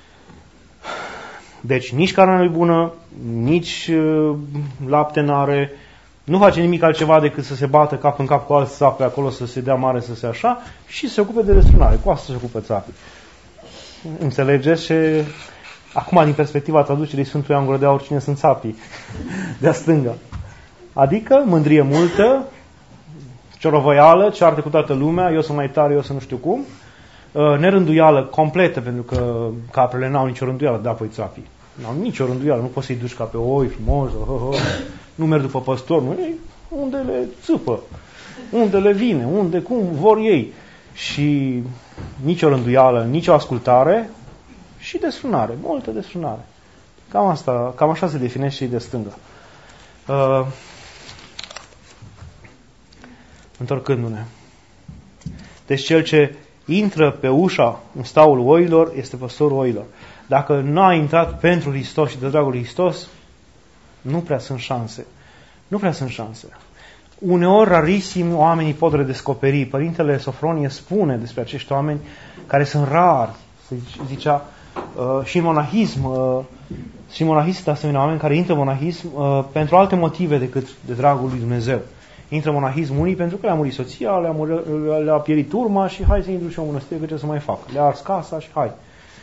deci nici carnea nu-i bună, nici uh, lapte n-are, nu face nimic altceva decât să se bată cap în cap cu alți țapi acolo, să se dea mare, să se așa, și se ocupe de desfrânare. Cu asta se ocupă țapii. Înțelegeți? Și acum, din perspectiva traducerii Sfântului Ioan Gură de Aur, cine sunt țapii? De-a stânga. Adică mândrie multă, ciorovăială, ceartă cu toată lumea, eu sunt mai tare, eu sunt nu știu cum, nerânduială completă, pentru că caprele n-au nicio rânduială, da, apoi țapii. N-au nicio rânduială, nu poți să-i duci ca pe oi frumos, oh, oh, nu merg după păstor, nu, ei, unde le țâpă, unde le vine, unde, cum vor ei. Și nicio rânduială, nicio ascultare și desfrânare, multă desfrânare. Cam asta, cam așa se definește și de stânga. Uh, întorcându-ne. Deci cel ce intră pe ușa în staul oilor este păstorul oilor. Dacă nu a intrat pentru Hristos și de dragul lui Hristos, nu prea sunt șanse. Nu prea sunt șanse. Uneori, rarisim, oamenii pot redescoperi. Părintele Sofronie spune despre acești oameni care sunt rari, se zicea, uh, și în monahism, uh, și în monahism sunt asemenea oameni care intră în monahism uh, pentru alte motive decât de dragul lui Dumnezeu. Intră în monahism unii pentru că le-a murit soția, le-a, murit, le-a pierit urma și hai să intru și o mănăstire, că ce să mai fac? Le-a ars casa și hai.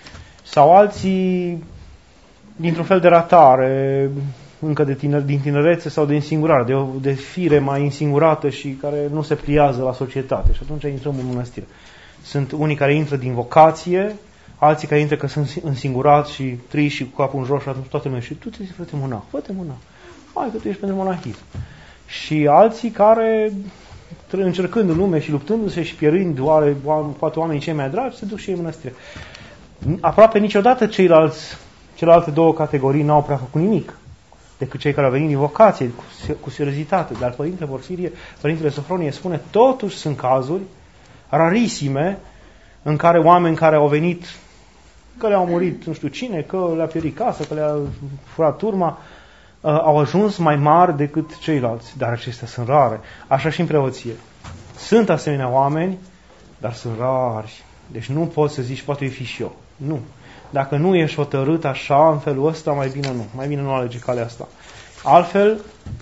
Sau alții dintr-un fel de ratare, încă de tiner, din tinerețe sau de însingurare, de, o, de fire mai însingurată și care nu se pliază la societate. Și atunci intrăm în mănăstire. Sunt unii care intră din vocație, alții care intră că sunt însingurați și triși și cu capul în jos și atunci toată lumea. Și tu te-ai fă-te mâna, fă-te mâna. Hai că tu ești pentru monahism. Și alții care, încercând în lume și luptându-se și pierind oare, poate oamenii cei mai dragi, se duc și ei în mănăstire. Aproape niciodată ceilalți, celelalte două categorii n-au prea făcut nimic decât cei care au venit din vocație, cu, cu seriozitate. Dar Părintele Porfirie, Părintele Sofronie spune, totuși sunt cazuri rarisime în care oameni care au venit, că le-au murit nu știu cine, că le-a pierit casa, că le-a furat turma, au ajuns mai mari decât ceilalți. Dar acestea sunt rare. Așa și în preoție. Sunt asemenea oameni, dar sunt rari. Deci nu poți să zici, poate fi și eu. Nu. Dacă nu ești hotărât așa, în felul ăsta, mai bine nu. Mai bine nu alege calea asta. Altfel,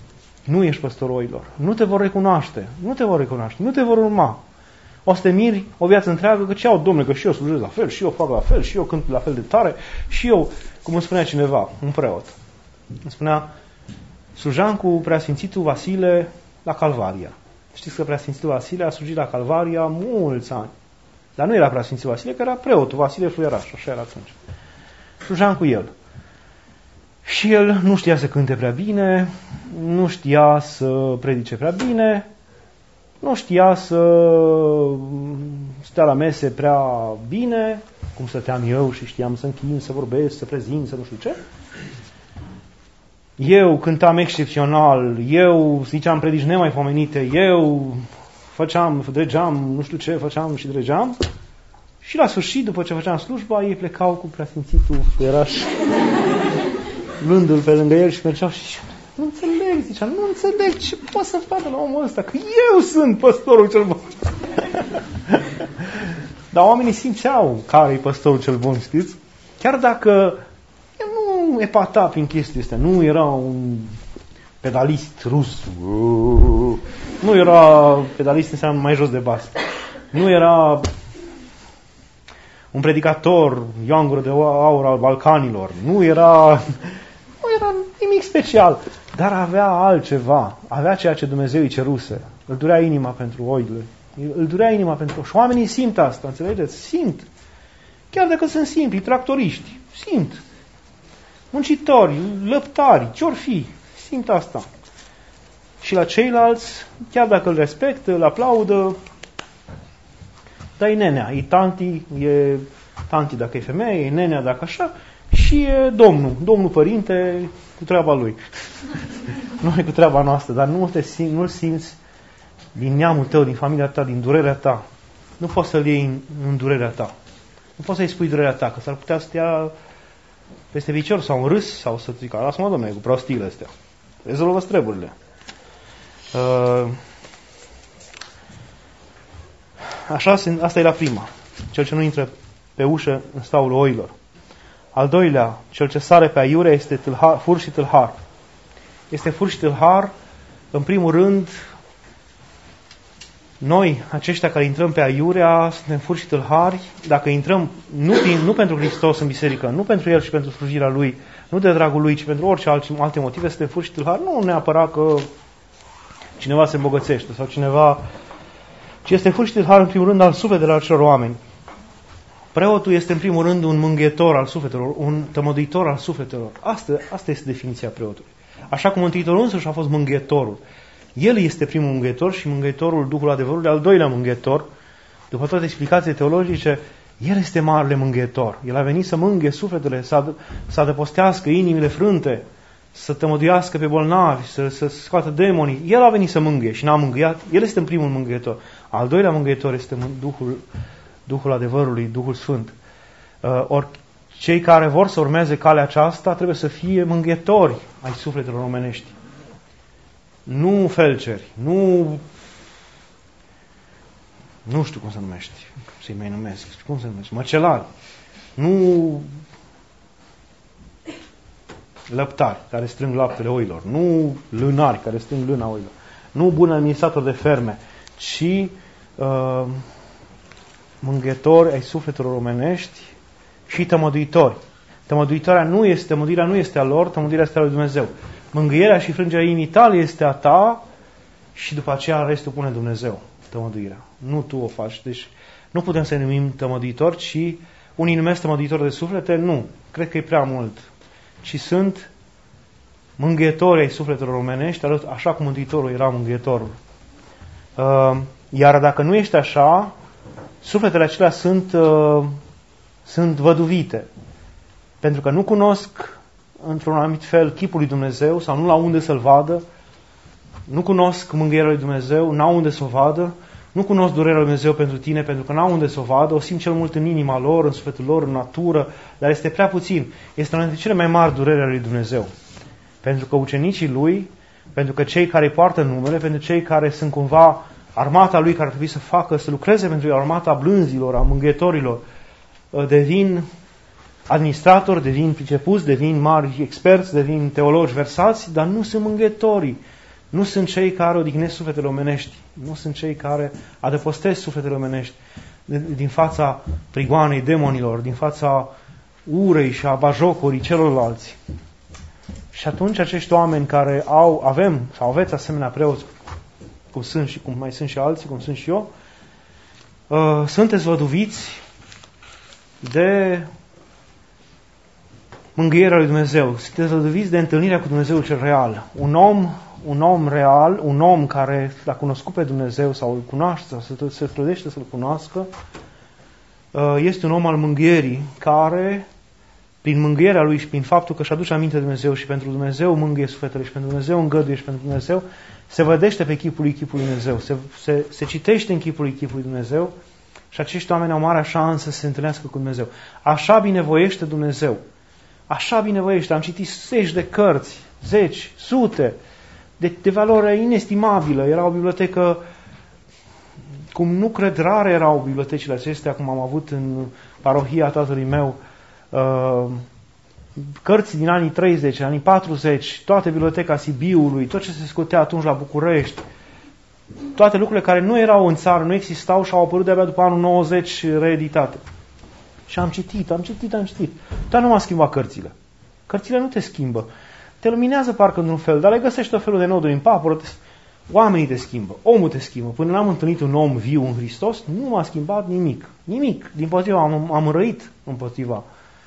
nu ești păstorul oilor. Nu te vor recunoaște. Nu te vor recunoaște. Nu te vor urma. O să te miri o viață întreagă că ce au, domnule, că și eu slujesc la fel, și eu fac la fel, și eu cânt la fel de tare, și eu, cum îmi spunea cineva, un preot. Îmi spunea, slujeam cu Preasfințitul Vasile la Calvaria. Știți că Preasfințitul Vasile a slujit la Calvaria mulți ani. Dar nu era Preasfințitul Vasile, că era preotul Vasile Fluieraș, așa era atunci. Slujeam cu el. Și el nu știa să cânte prea bine, nu știa să predice prea bine, nu știa să stea la mese prea bine, cum stăteam eu și știam să închin, să vorbesc, să prezint, să nu știu ce. Eu cântam excepțional, eu ziceam predici nemaipomenite, eu făceam, dregeam, nu știu ce, făceam și dregeam. Și la sfârșit, după ce făceam slujba, ei plecau cu Preasfințitul Fluieraș, luându-l pe lângă el și mergeau și nu înțeleg, zicea, nu înțeleg ce poate să facă la omul ăsta, că eu sunt păstorul cel bun. Dar oamenii simțeau care e păstorul cel bun, știți? Chiar dacă el nu epata prin chestia astea, nu era un pedalist rus, nu era pedalist înseamnă mai jos de bas, nu era un predicator Ioan Gură de Aur al Balcanilor, nu era, nu era nimic special, dar avea altceva, avea ceea ce Dumnezeu îi ceruse, îl durea inima pentru oile, îl durea inima pentru... Și oamenii simt asta, înțelegeți? Simt. Chiar dacă sunt simpli, tractoriști, simt. Muncitori, lăptari, ce-or fi, simt asta. Și la ceilalți, chiar dacă îl respectă, îl aplaudă, dar e nenea, e tanti, e tanti dacă e femeie, e nenea dacă așa, și e domnul, domnul părinte, cu treaba lui. Noi cu treaba noastră, dar nu te simți, nu-l simți din neamul tău, din familia ta, din durerea ta. Nu poți să-l iei în, în durerea ta. Nu poți să-i spui durerea ta, că s-ar putea să te ia peste picior sau în râs sau să zică, lasă-mă, domnule, cu prostiile astea. Rezolvă-ți treburile. Uh, așa, asta e la prima. Cel ce nu intră pe ușă în staul oilor. Al doilea, cel ce sare pe aiurea este tâlhar, fur și tâlhar. Este fur și tâlhar, în primul rând, noi, aceștia care intrăm pe aiurea, suntem furi și tâlhari, dacă intrăm nu, prin, nu pentru Hristos în biserică, nu pentru El și pentru slujirea Lui, nu de dragul Lui, ci pentru orice alte motive, suntem furi și tâlhari, nu neapărat că cineva se îmbogățește sau cineva, ci este furi și tâlhari în primul rând al sufletelor acelor oameni. Preotul este în primul rând un mângâietor al sufletelor, un tămăduitor al sufletelor. Asta, asta este definiția preotului. Așa cum Mântuitorul însuși a fost mângâietorul. El este primul mângâietor și mângâietorul Duhul adevărului, al doilea mângâietor. După toate explicațiile teologice, El este marele mângâietor. El a venit să mângâie sufletele, să, să adăpostească inimile frânte, să tămăduiască pe bolnavi, să, să scoată demonii. El a venit să mângâie și n-a mângâiat. El este în primul mângâietor. Al doilea mângâietor este Duhul, Duhul adevărului, Duhul Sfânt. Uh, ori cei care vor să urmeze calea aceasta trebuie să fie mângâietori ai sufletelor omenești. Nu felceri, nu nu știu cum se numești, să-i mai numesc, cum se numești, măcelari, nu lăptari care strâng laptele oilor, nu lânari care strâng lâna oilor, nu buni administratori de ferme, ci uh, mângâietori ai sufletelor omenești și tămăduitori. Tămăduitoarea nu este, tămăduirea nu este a lor, tămăduirea este a lui Dumnezeu. Mângâierea și frângerea inimii tale este a ta și după aceea restul pune Dumnezeu, tămăduirea. Nu tu o faci. Deci nu putem să ne numim tămăduitori, ci unii numesc tămăduitori de suflete, nu. Cred că e prea mult. Ci sunt mângâietori ai sufletelor omenești, așa cum Mântuitorul era mângâietorul. Iar dacă nu ești așa, sufletele acelea sunt, sunt văduvite. Pentru că nu cunosc într-un anumit fel chipul lui Dumnezeu sau nu la unde să-L vadă, nu cunosc mângâierea lui Dumnezeu, n-au unde să o vadă, nu cunosc durerea lui Dumnezeu pentru tine, pentru că n-au unde să o vadă, o simt cel mult în inima lor, în sufletul lor, în natură, dar este prea puțin. Este una dintre cele mai mari dureri ale lui Dumnezeu. Pentru că ucenicii Lui, pentru că cei care poartă numele, pentru cei care sunt cumva armata Lui care ar trebui să facă, să lucreze pentru armata blânzilor, a mângâietorilor, devin administratori, devin pricepuți, devin mari experți, devin teologi versați, dar nu sunt mângâietorii. Nu sunt cei care odihnesc sufletele omenești. Nu sunt cei care adăpostesc sufletele omenești din fața prigoanei demonilor, din fața urei și a bajocorii celorlalți. Și atunci acești oameni care au, avem sau aveți asemenea preoți, cum sunt și cum mai sunt și alții, cum sunt și eu, uh, sunteți văduviți de mângâierea lui Dumnezeu. Sunteți văduviți de întâlnirea cu Dumnezeu cel real. Un om, un om real, un om care l-a cunoscut pe Dumnezeu sau îl cunoaște sau se străduiește să-l cunoască, este un om al mângâierii care, prin mângâierea lui și prin faptul că își aduce aminte de Dumnezeu și pentru Dumnezeu mângâie sufletele și pentru Dumnezeu îngăduie și pentru Dumnezeu, se vedește pe chipul lui chipul lui Dumnezeu, se, se, se citește în chipul lui chipul lui Dumnezeu și acești oameni au marea șansă să se întâlnească cu Dumnezeu. Așa binevoiește Dumnezeu. Așa binevoiește. Am citit zeci de cărți, zeci, sute, de, de valoare inestimabilă. Era o bibliotecă, cum nu cred, rare erau bibliotecile acestea, cum am avut în parohia tatălui meu, uh, cărți din anii treizeci, anii patruzeci, toată biblioteca Sibiului, tot ce se scotea atunci la București, toate lucrurile care nu erau în țară, nu existau și au apărut de-abia după anul nouăzeci reeditate. Și am citit, am citit, am citit. Dar nu m-a schimbat cărțile. Cărțile nu te schimbă. Te luminează parcă într-un fel, dar le găsești tot felul de noduri în papură. Oamenii te schimbă, omul te schimbă. Până n-am întâlnit un om viu în Hristos, nu m-a schimbat nimic. Nimic. Dimpotrivă, am, am răit împotriva.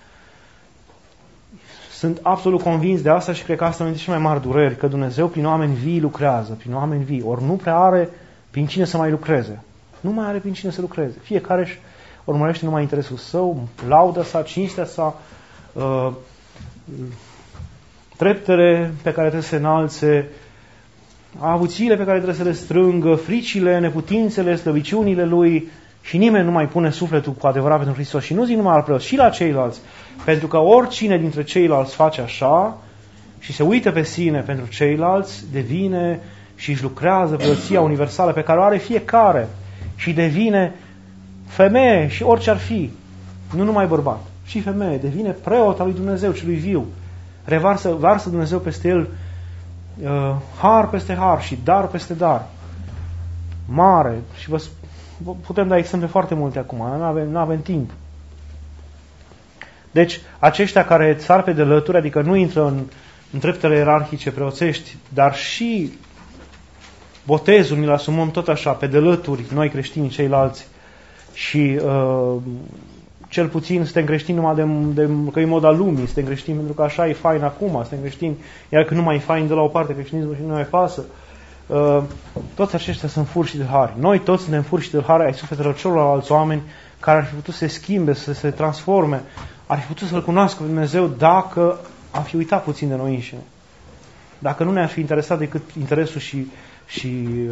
Sunt absolut convins de asta și cred că asta e una dintre cele mai mari dureri, că Dumnezeu prin oameni vii lucrează, prin oameni vii. Ori nu prea are prin cine să mai lucreze. Nu mai are prin cine să lucreze. Fiecare își urmărește numai interesul său, lauda sa, cinstea sa, uh, treptele pe care trebuie să se înalțe, avuțiile pe care trebuie să le strângă, fricile, neputințele, slăbiciunile lui, și nimeni nu mai pune sufletul cu adevărat pentru Hristos. Și nu zic numai al preot, și la ceilalți. Pentru că oricine dintre ceilalți face așa și se uită pe sine pentru ceilalți, devine și își lucrează preoția universală pe care o are fiecare și devine femeie și orice ar fi, nu numai bărbat, și femeie, devine preot al lui Dumnezeu celui viu. Revarsă, varsă Dumnezeu peste el uh, har peste har și dar peste dar. Mare. Și vă putem da exemple foarte multe acum, nu avem, nu avem timp. Deci, aceștia care sar pe de lături, adică nu intră în, în treptele ierarhice preoțești, dar și botezul ni-l asumăm tot așa, pe de lături, noi creștinii ceilalți, și uh, cel puțin suntem creștini numai de, de, că e moda lumii, suntem creștini pentru că așa e fain acum, suntem creștini, iar când nu mai e fain de la o parte creștinismul și nu mai pasă. Uh, toți aceștia sunt furi și tâlhari. Noi toți suntem furi și tâlhari ai sufletelor celorlalți oameni care ar fi putut să se schimbe, să se transforme, ar fi putut să-L cunoască pe Dumnezeu dacă am fi uitat puțin de noi înșine. Dacă nu ne-ar fi interesat decât interesul și, și uh,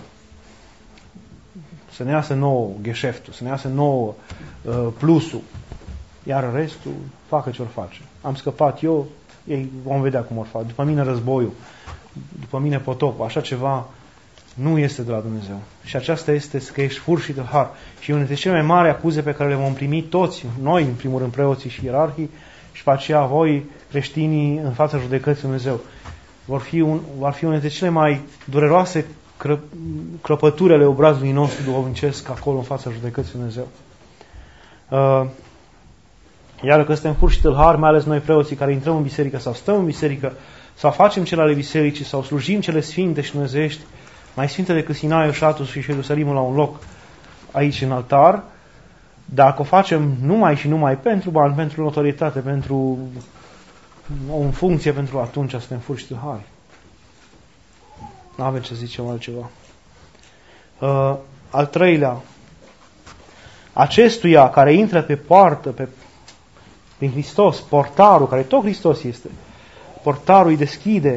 să ne iasă nouă gheșeftul, să ne iasă nouă uh, plusul, iar restul facă ce-or face. Am scăpat eu, ei vom vedea cum or face. După mine războiul, după mine potopul, așa ceva nu este de la Dumnezeu. Și aceasta este că ești fur și tâlhar. Și una dintre cele mai mari acuze pe care le vom primi toți, noi, în primul rând, preoții și ierarhii, și pe aceea voi, creștinii, în fața judecății Dumnezeu. Vor fi, un, vor fi una dintre cele mai dureroase cră, crăpături ale obrazului nostru duhovnicesc acolo, în fața judecății Dumnezeu. Uh, iar că suntem fur și tâlhari, mai ales noi preoții care intrăm în biserică sau stăm în biserică, sau facem cele ale bisericii, sau slujim cele sfinte și dumnezeiești, mai sfinte decât Sinaiul și Atos și Ierusalimul la un loc aici în altar, dacă o facem numai și numai pentru bani, pentru notorietate, pentru o funcție, pentru atunci suntem furi și tâlhari. Nu avem ce zicem altceva. Uh, al treilea, acestuia care intră pe poartă, pe, prin Hristos, portarul, care tot Hristos este, portarul îi deschide,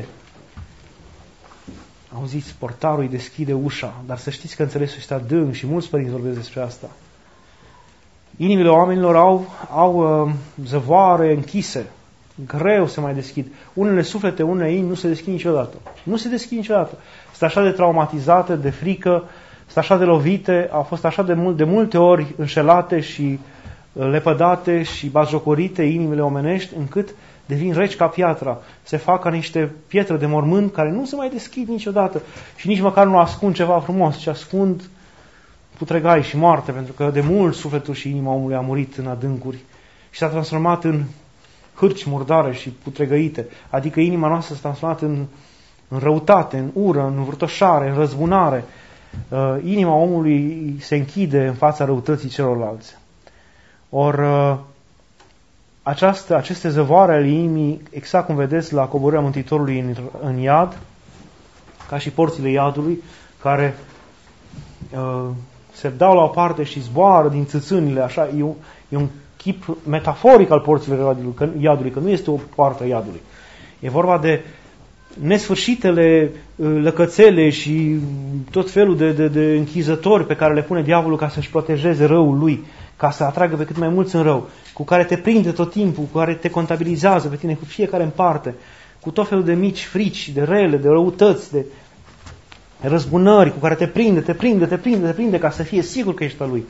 auziți, portarul îi deschide ușa, dar să știți că înțelesul este adânc și mulți părinți vorbesc despre asta. Inimile oamenilor au, au uh, zăvoare închise, greu se mai deschid. Unele suflete, unele inimi nu se deschid niciodată. Nu se deschid niciodată. Sunt așa de traumatizate, de frică, sunt așa de lovite, au fost așa de, mult, de multe ori înșelate și lepădate și batjocorite inimile omenești, încât devin reci ca piatra. Se fac ca niște pietre de mormânt care nu se mai deschid niciodată și nici măcar nu ascund ceva frumos, ci ascund putregai și moarte, pentru că de mult sufletul și inima omului a murit în adâncuri și s-a transformat în hârci murdare și putregăite. Adică inima noastră s-a transformat în, în răutate, în ură, în învârtoșare, în răzbunare. Uh, inima omului se închide în fața răutății celorlalți. Or, uh, această, aceste zăvoare ale inimii, exact cum vedeți la coborârea Mântuitorului în, în iad, ca și porțile iadului, care uh, se dau la o parte și zboară din țâțânile, așa, e un, e un chip metaforic al porților iadului că, iadului, că nu este o poartă iadului. E vorba de nesfârșitele lăcățele și tot felul de, de, de închizători pe care le pune diavolul ca să-și protejeze răul lui, ca să atragă pe cât mai mulți în rău, cu care te prinde tot timpul, cu care te contabilizează pe tine, cu fiecare în parte, cu tot felul de mici frici, de rele, de răutăți, de răzbunări, cu care te prinde, te prinde, te prinde, te prinde, ca să fie sigur că ești al lui.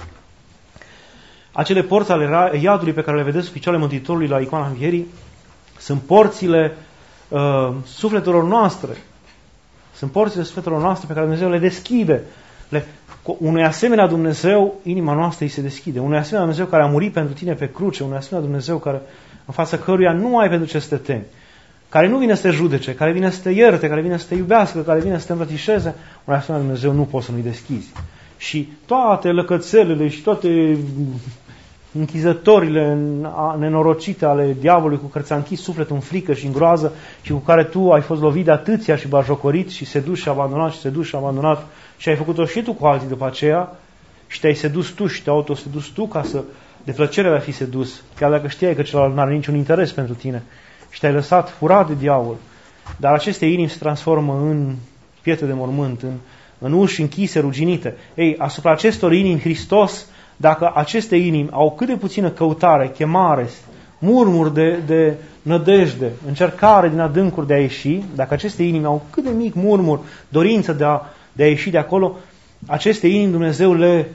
Acele porți ale iadului pe care le vedeți sub picioarele Mântuitorului la icoana Învierii sunt porțile uh, sufletelor noastre. Sunt porțile sufletelor noastre pe care Dumnezeu le deschide. Le, cu unui asemenea Dumnezeu, inima noastră îi se deschide. Unui asemenea Dumnezeu care a murit pentru tine pe cruce, unui asemenea Dumnezeu care, în fața căruia nu ai pentru ce să te temi, care nu vine să te judece, care vine să te ierte, care vine să te iubească, care vine să te îmbrățișeze, un asemenea Dumnezeu nu poți să nu-i deschizi. Și toate lăcățelele și toate închizătorile nenorocite ale diavolului cu care ți-a închis sufletul în frică și în groază și cu care tu ai fost lovit de atâția și bajocorit și sedus și abandonat și sedus și abandonat și ai făcut-o și tu cu alții după aceea și te-ai sedus tu și te-ai autosedus tu ca să, de plăcere de a fi sedus, chiar dacă știai că celălalt nu are niciun interes pentru tine și te-ai lăsat furat de diavol, dar aceste inimi se transformă în pietre de mormânt, în, în uși închise, ruginite. Ei, asupra acestor inimi, Hristos, dacă aceste inimi au cât de puțină căutare, chemare, murmuri de, de nădejde, încercare din adâncuri de a ieși, dacă aceste inimi au cât de mic murmur, dorință de a, de a ieși de acolo, aceste inimi Dumnezeu le,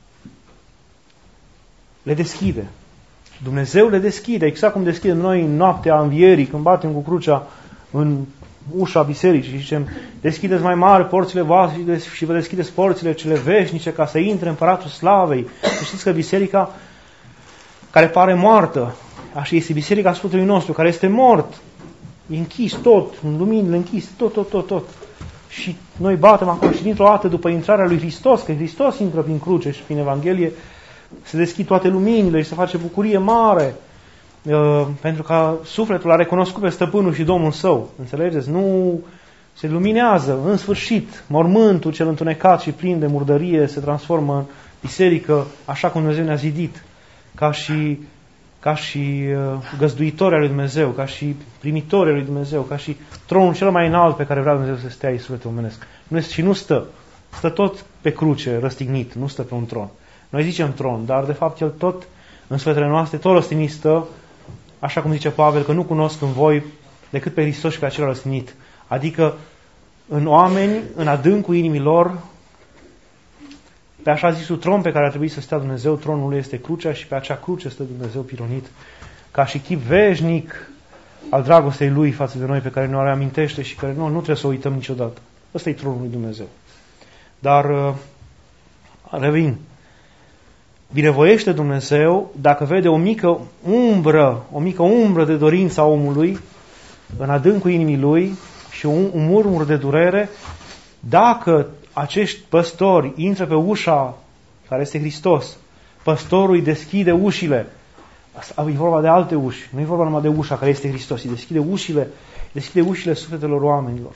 le deschide. Dumnezeu le deschide, exact cum deschidem noi în noaptea învierii, când batem cu crucea în ușa bisericii și zicem, deschideți mai mari porțile voastre și vă deschideți porțile cele veșnice ca să intre Împăratul Slavei. Să știți că biserica care pare moartă, așa este biserica Sfântului nostru, care este mort, e închis tot, în luminile închise, tot, tot, tot, tot. Și noi batem acolo și dintr-o dată după intrarea lui Hristos, că Hristos intră prin cruce și prin Evanghelie, se deschid toate luminile și se face bucurie mare, uh, pentru că sufletul a recunoscut pe Stăpânul și Domnul său. Înțelegeți? Nu se luminează, în sfârșit, mormântul cel întunecat și plin de murdărie se transformă în biserică, așa cum Dumnezeu ne-a zidit, ca și, ca și uh, găzduitorii lui Dumnezeu, ca și primitorii lui Dumnezeu, ca și tronul cel mai înalt pe care vrea Dumnezeu să stea sufletul omenesc. Nu este, și nu stă, stă tot pe cruce, răstignit, nu stă pe un tron. Noi zicem tron, dar de fapt el tot în sfetele noastre, tot răstignit stă, așa cum zice Pavel, că nu cunosc în voi decât pe Hristos și pe acela răstignit. Adică în oameni, în adâncul inimilor, pe așa zisul tron pe care ar trebui să stea Dumnezeu, tronul lui este crucea și pe acea cruce stă Dumnezeu pironit, ca și chip veșnic al dragostei lui față de noi, pe care ne-o reamintește și care nu, nu trebuie să o uităm niciodată. Ăsta e tronul lui Dumnezeu. Dar, revin, binevoiește Dumnezeu dacă vede o mică umbră, o mică umbră de dorință a omului în adâncul inimii lui și un, un murmur de durere, dacă acești păstori intră pe ușa care este Hristos, păstorul îi deschide ușile, e vorba de alte uși, nu e vorba numai de ușa care este Hristos, îi deschide ușile, deschide ușile sufletelor oamenilor.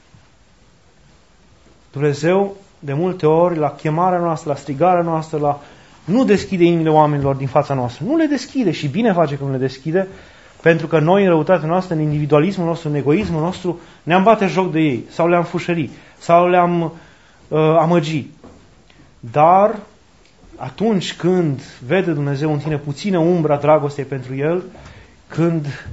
Dumnezeu, de multe ori, la chemarea noastră, la strigarea noastră, la nu deschide inimile oamenilor din fața noastră. Nu le deschide și bine face că nu le deschide, pentru că noi, în răutatea noastră, în individualismul nostru, în egoismul nostru, ne-am bate joc de ei, sau le-am fușări, sau le-am uh, amăgi. Dar, atunci când vede Dumnezeu în tine puțină umbra dragostei pentru El, când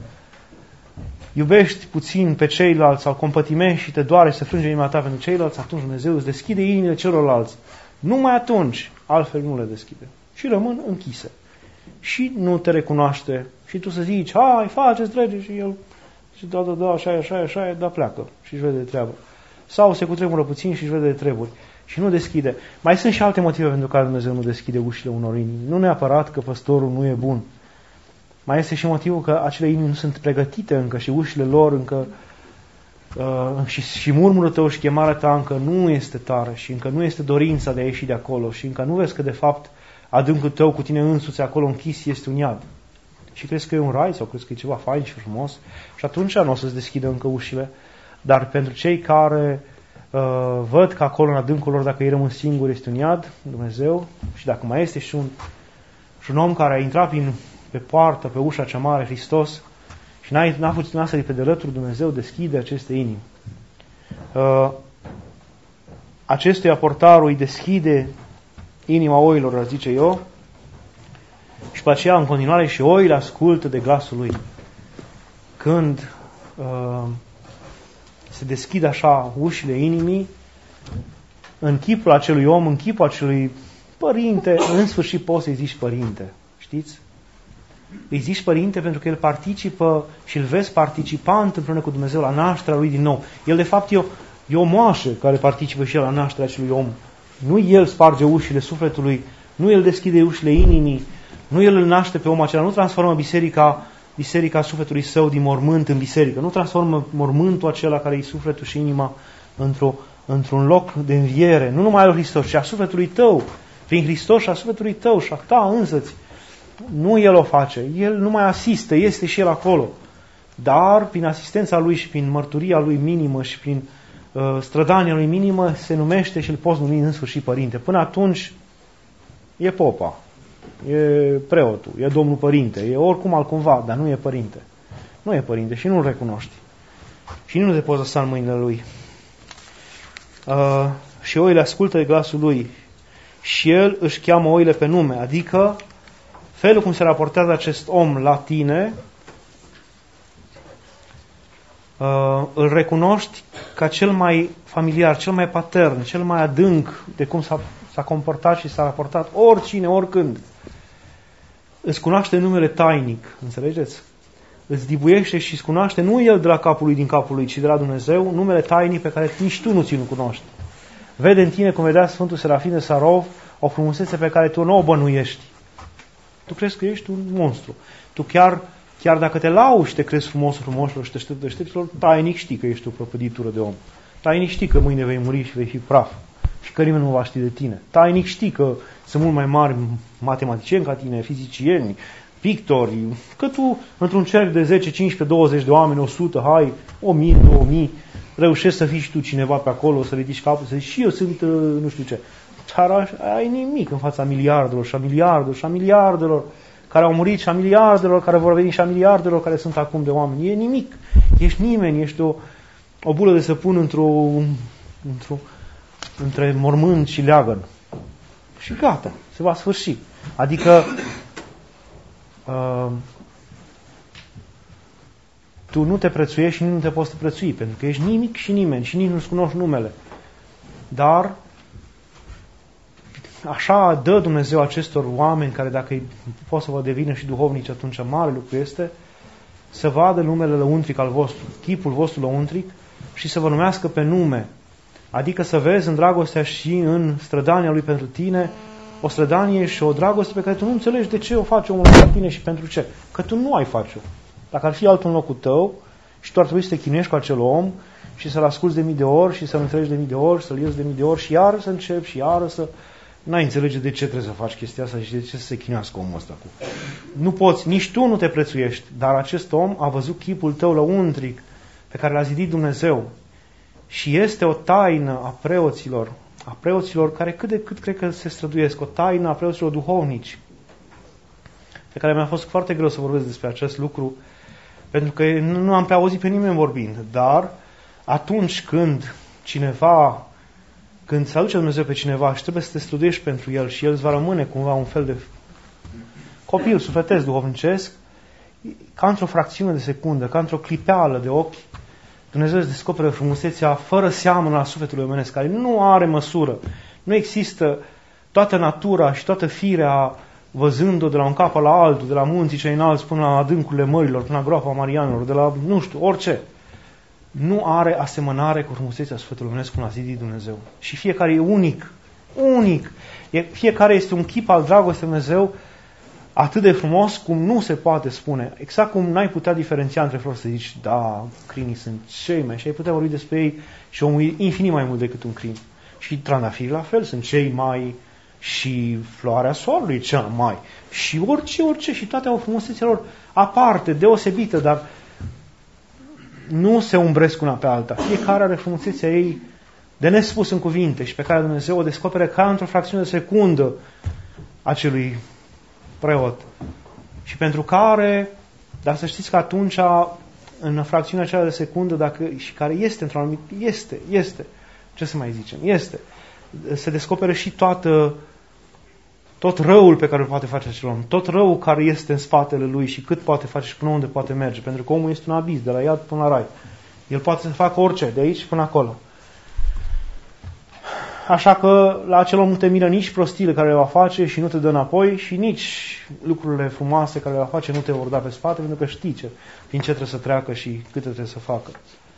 iubești puțin pe ceilalți sau compătimești și te doare și se frânge inima ta pentru ceilalți, atunci Dumnezeu îți deschide inimile celorlalți. Numai atunci, altfel nu le deschide. Și rămân închise. Și nu te recunoaște. Și tu să zici, hai, faceți, trece, și el și da, da, da, așa e, așa e, așa e, da, pleacă și își vede de treabă. Sau se cutremură puțin și își vede de treburi. Și nu deschide. Mai sunt și alte motive pentru care Dumnezeu nu deschide ușile unor inimi. Nu neapărat că păstorul nu e bun. Mai este și motivul că acele inimi nu sunt pregătite încă și ușile lor încă uh, și, și murmurul tău și chemarea ta încă nu este tare și încă nu este dorința de a ieși de acolo și încă nu vezi că de fapt adâncul tău cu tine însuți acolo închis este un iad. Și crezi că e un rai sau crezi că e ceva fain și frumos și atunci nu o să-ți deschidă încă ușile. Dar pentru cei care uh, văd că acolo în adâncul lor, dacă ei rămân singuri, este un iad, Dumnezeu, și dacă mai este și un, și un om care a intrat prin, pe poartă, pe ușa cea mare, Hristos, și n-a, n-a putut n-a sărit pe delături, Dumnezeu deschide aceste inimi. Uh, acestuia portarul îi deschide inima oilor, ar zice eu, și pe aceea în continuare și oile ascultă de glasul lui. Când uh, se deschid așa ușile inimii, în chipul acelui om, în chipul acelui părinte, în sfârșit poți să-i zici părinte. Știți? Îi zici părinte pentru că el participă și îl vezi participant împreună cu Dumnezeu la nașterea lui din nou. El de fapt e o, e o moașă care participă și el la nașterea acelui om. Nu el sparge ușile sufletului, nu el deschide ușile inimii, nu el îl naște pe omul acela, nu transformă biserica, biserica sufletului său din mormânt în biserică, nu transformă mormântul acela care e sufletul și inima într-o, într-un loc de înviere, nu numai al lui Hristos, ci a sufletului tău, prin Hristos și a sufletului tău și a ta însăți. Nu el o face, el nu mai asistă, este și el acolo. Dar prin asistența lui și prin mărturia lui minimă și prin uh, strădania lui minimă se numește și îl poți numi în sfârșit părinte. Până atunci e popa, e preotul, e domnul părinte, e oricum altcumva, dar nu e părinte. Nu e părinte și nu-l recunoști. Și nu te poți lăsa în mâinile lui. Uh, și oile ascultă de glasul lui. Și el își cheamă oile pe nume. Adică felul cum se raportează acest om la tine, uh, îl recunoști ca cel mai familiar, cel mai patern, cel mai adânc de cum s-a, s-a comportat și s-a raportat oricine, oricând. Îți cunoaște numele tainic, înțelegeți? Îți dibuiește și îți cunoaște nu el de la capul lui din capul lui, ci de la Dumnezeu, numele tainic pe care nici tu nu ți-l cunoști. Vede în tine, cum vedea Sfântul Serafin de Sarov, o frumusețe pe care tu nu o bănuiești. Tu crezi că ești un monstru. Tu chiar, chiar dacă te lauși, te crezi frumos, frumoșilor și te aștepți, aștepților, tainic știi că ești o prăpăditură de om. Tainic știi că mâine vei muri și vei fi praf. Și că nimeni nu va ști de tine. Tainic știi că sunt mult mai mari matematicieni ca tine, fizicieni, pictori, că tu, într-un cerc de zece, cincisprezece, douăzeci de oameni, o sută, hai, o mie, două mii, reușești să fii și tu cineva pe acolo, să ridici capul, să zici, și eu sunt, nu știu ce. Dar ai nimic în fața miliardelor și a miliardelor și a miliardelor care au murit și a miliardelor care vor veni și a miliardelor care sunt acum de oameni. E nimic. Ești nimeni, ești o, o bulă de săpun într-o, într-o, între mormânt și leagăn. Și gata, se va sfârși. Adică uh, tu nu te prețuiești și nici nu te poți prețui, pentru că ești nimic și nimeni și nici nu-ți cunoști numele. Dar așa dă Dumnezeu acestor oameni care dacă pot să vă devină și duhovnici, atunci mare lucru este să vadă numele lăuntric al vostru, chipul vostru lăuntric și să vă numească pe nume. Adică să vezi în dragostea și în strădania lui pentru tine o strădanie și o dragoste pe care tu nu înțelegi de ce o face omul la tine și pentru ce. Că tu nu ai face-o. Dacă ar fi altul în locul tău și tu ar trebui să te chinuiești cu acel om și să-l asculți de mii de ori și să-l întregi de mii de ori, să-l ierți de mii de ori și iară să începi și iară să... N-ai înțelege de ce trebuie să faci chestia asta și de ce să se chinuiască omul ăsta cu. Nu poți, nici tu nu te prețuiești, dar acest om a văzut chipul tău lăuntric pe care l-a zidit Dumnezeu. Și este o taină a preoților, a preoților care cât de cât cred că se străduiesc, o taină a preoților duhovnici, pe care mi-a fost foarte greu să vorbesc despre acest lucru, pentru că nu am prea auzit pe nimeni vorbind, dar atunci când cineva, când se aduce Dumnezeu pe cineva și trebuie să te străduiești pentru el și el îți va rămâne cumva un fel de copil sufletesc duhovnicesc, ca într-o fracțiune de secundă, ca într-o clipeală de ochi, Dumnezeu îți descoperă frumusețea fără seamănă a sufletului omenesc, care nu are măsură. Nu există toată natura și toată firea văzând-o de la un cap la altul, de la munții cei înalți până la adâncurile mărilor, până la groapa Marianelor, de la, nu știu, orice. Nu are asemănare cu frumusețea sufletului omenesc cum l-a zidit Dumnezeu. Și fiecare e unic. Unic. E, fiecare este un chip al dragostei Dumnezeu atât de frumos cum nu se poate spune. Exact cum n-ai putea diferenția între flori, să zici, da, crinii sunt cei mai, și ai putea vorbi despre ei și omul e infinit mai mult decât un crin. Și trandafirii la fel, sunt cei mai, și floarea soarelui cea mai, și orice, orice, și toate au frumusețea lor aparte, deosebită, dar nu se umbresc una pe alta. Fiecare are frumusețea ei de nespus în cuvinte și pe care Dumnezeu o descopere ca într-o fracțiune de secundă acelui preot. Și pentru care, dar să știți că atunci, în fracțiunea aceea de secundă, dacă, și care este într-un anumit, este, este, ce să mai zicem, este, se descoperă și toată, tot răul pe care îl poate face acel om, tot răul care este în spatele lui și cât poate face și până unde poate merge, pentru că omul este un abis, de la iad până la rai. El poate să facă orice, de aici până acolo. Așa că la acel om nu te miră nici prostiile care le va face și nu te dă înapoi și nici lucrurile frumoase care le va face nu te vor da pe spate, pentru că știi ce, prin ce trebuie să treacă și câte trebuie să facă.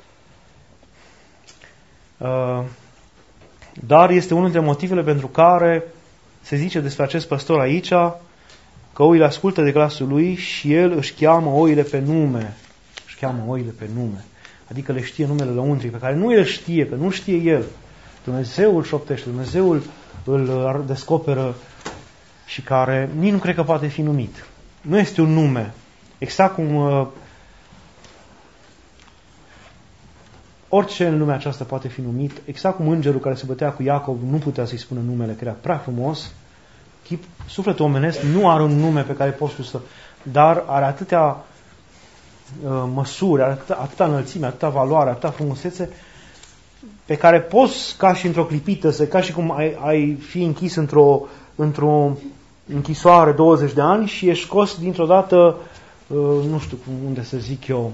Dar este unul dintre motivele pentru care se zice despre acest păstor aici că oile ascultă de glasul lui și el își cheamă oile pe nume. Își cheamă oile pe nume. Adică le știe numele lăuntric, pe care nu el știe, că nu știe el. Dumnezeu îl șoptește, Dumnezeu îl, îl descoperă și care nici nu cred că poate fi numit. Nu este un nume. Exact cum uh, orice în lumea aceasta poate fi numit, exact cum îngerul care se bătea cu Iacov nu putea să-i spună numele, că era prea frumos, chip, sufletul omenesc nu are un nume pe care poți tu să... Dar are atâtea măsuri, atâta, atâta înălțime, atâta valoare, atâta frumusețe, pe care poți, ca și într-o clipită, să, ca și cum ai, ai fi închis într-o, într-o închisoare douăzeci de ani și ești scos dintr-o dată, nu știu unde să zic eu,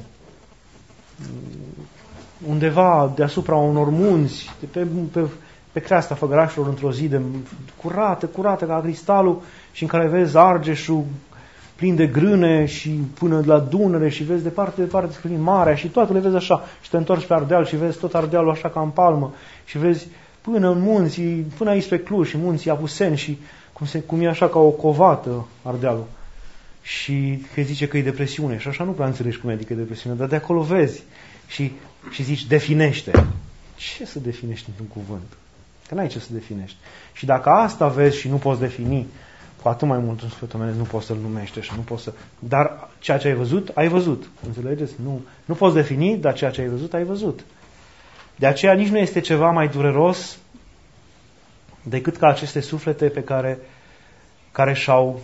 undeva deasupra unor munți, pe, pe, pe creasta făgărașilor într-o zi de curată, curată ca cristalul și în care vezi Argeșul plin de grâne și până la Dunăre și vezi departe, departe prin marea și toate le vezi așa și te întorci pe Ardeal și vezi tot Ardealul așa ca în palmă și vezi până în munți, până aici spre Cluj și munții Apuseni și cum, se, cum e așa ca o covată Ardealul. Și că zice că e depresiune și așa nu prea înțelegi cum e adică e depresiune, dar de acolo vezi și, și zici definește. Ce să definești într-un cuvânt? Că n-ai ce să definești. Și dacă asta vezi și nu poți defini, cu atât mai mult în sufletul meu nu poți să-l numești și nu poți să... Dar ceea ce ai văzut, ai văzut. Înțelegeți? Nu, nu poți defini, dar ceea ce ai văzut, ai văzut. De aceea nici nu este ceva mai dureros decât ca aceste suflete pe care, care și-au,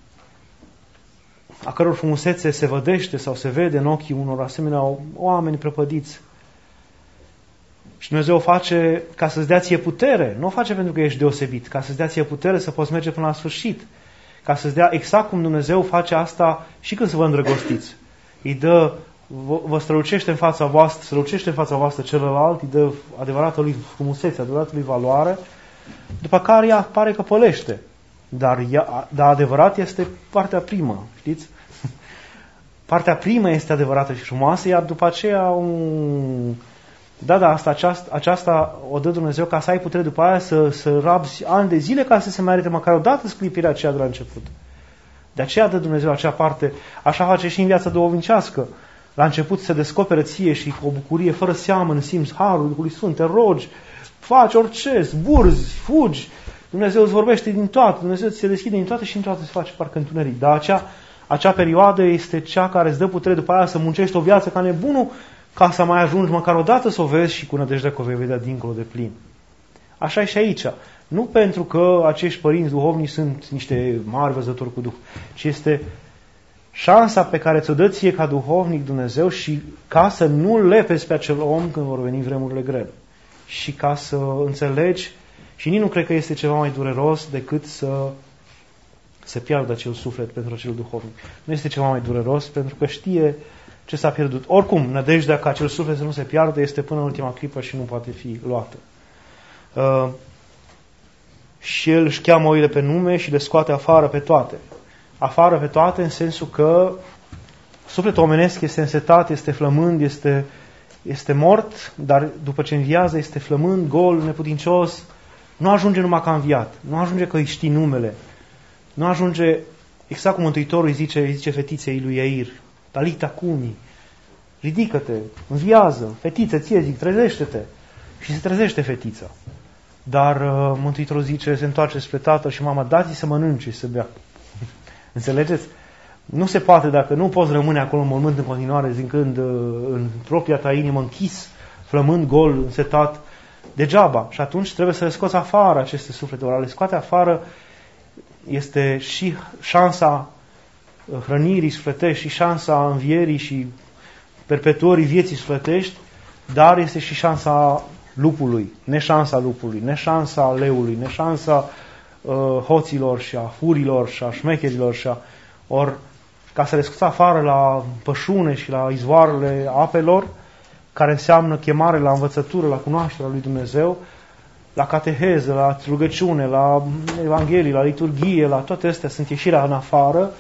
a căror frumusețe se vădește sau se vede în ochii unor asemenea oameni prăpădiți. Și Dumnezeu o face ca să-ți dea ție putere. Nu o face pentru că ești deosebit. Ca să-ți dea ție putere să poți merge până la sfârșit. Ca să-ți dea exact cum Dumnezeu face asta și când să vă îndrăgostiți. Îi dă, vă, vă strălucește în fața voastră, strălucește în fața voastră celălalt, îi dă adevărată lui frumusețe, adevărată lui valoare, după care ea pare că pălește. Dar, ea, dar adevărat este partea primă, știți? Partea primă este adevărată și frumoasă, iar după aceea un... Da, da, asta, aceasta, aceasta o dă Dumnezeu ca să ai putere după aia să, să rabzi ani de zile ca să se merite măcar o dată sclipirea aceea de la început. De aceea dă Dumnezeu acea parte, așa face și în viața duhovnicească. La început se descoperă ție și cu o bucurie fără seamăn, simți harul Duhului Sfânt, te rogi, faci orice, zburzi, fugi. Dumnezeu îți vorbește din toate, Dumnezeu ți se deschide din toate și din toate se face parcă întuneric. Dar acea, acea perioadă este cea care îți dă putere după aia să muncești o viață ca nebunul, ca să mai ajungi măcar o dată să o vezi și cu nădejdea că o vei vedea dincolo de plin. Așa e și aici. Nu pentru că acești părinți duhovnici sunt niște mari văzători cu Duh, ci este șansa pe care ți-o dă ție ca duhovnic Dumnezeu și ca să nu lepezi pe acel om când vor veni vremurile grele. Și ca să înțelegi, și nici nu cred că este ceva mai dureros decât să se piardă acel suflet pentru acel duhovnic. Nu este ceva mai dureros pentru că știe ce s-a pierdut. Oricum, nădejdea ca acel suflet să nu se piardă este până în ultima clipă și nu poate fi luată. Uh, și el își cheamă oile pe nume și le scoate afară pe toate. Afară pe toate în sensul că sufletul omenesc este însetat, este flămând, este, este mort, dar după ce înviază este flămând, gol, neputincios. Nu ajunge numai că a înviat. Nu ajunge că îi știi numele. Nu ajunge, exact cum Mântuitorul îi zice, îi zice fetiței lui Iair, Talita cumi, ridică-te, înviază, fetiță, ție zic, trezește-te. Și se trezește fetița. Dar uh, Mântuitorul zice, se întoarce spre tatăl și mama, dați-i să mănânce și să bea. Înțelegeți? Nu se poate dacă nu poți rămâne acolo în mormânt în continuare, zicând uh, în propria ta inimă închis, flămând gol, însetat, degeaba. Și atunci trebuie să le scoți afară aceste suflete. Ori le scoate afară este și șansa hrănirii sufletești și șansa învierii și perpetuării vieții sufletești, dar este și șansa lupului, neșansa lupului, neșansa leului, neșansa uh, hoților și a furilor și a șmecherilor și a... Ori, ca să le scoți afară la pășune și la izvoarele apelor, care înseamnă chemare la învățătură, la cunoașterea lui Dumnezeu, la cateheză, la rugăciune, la evanghelii, la liturghie, la toate astea sunt ieșirea în afară.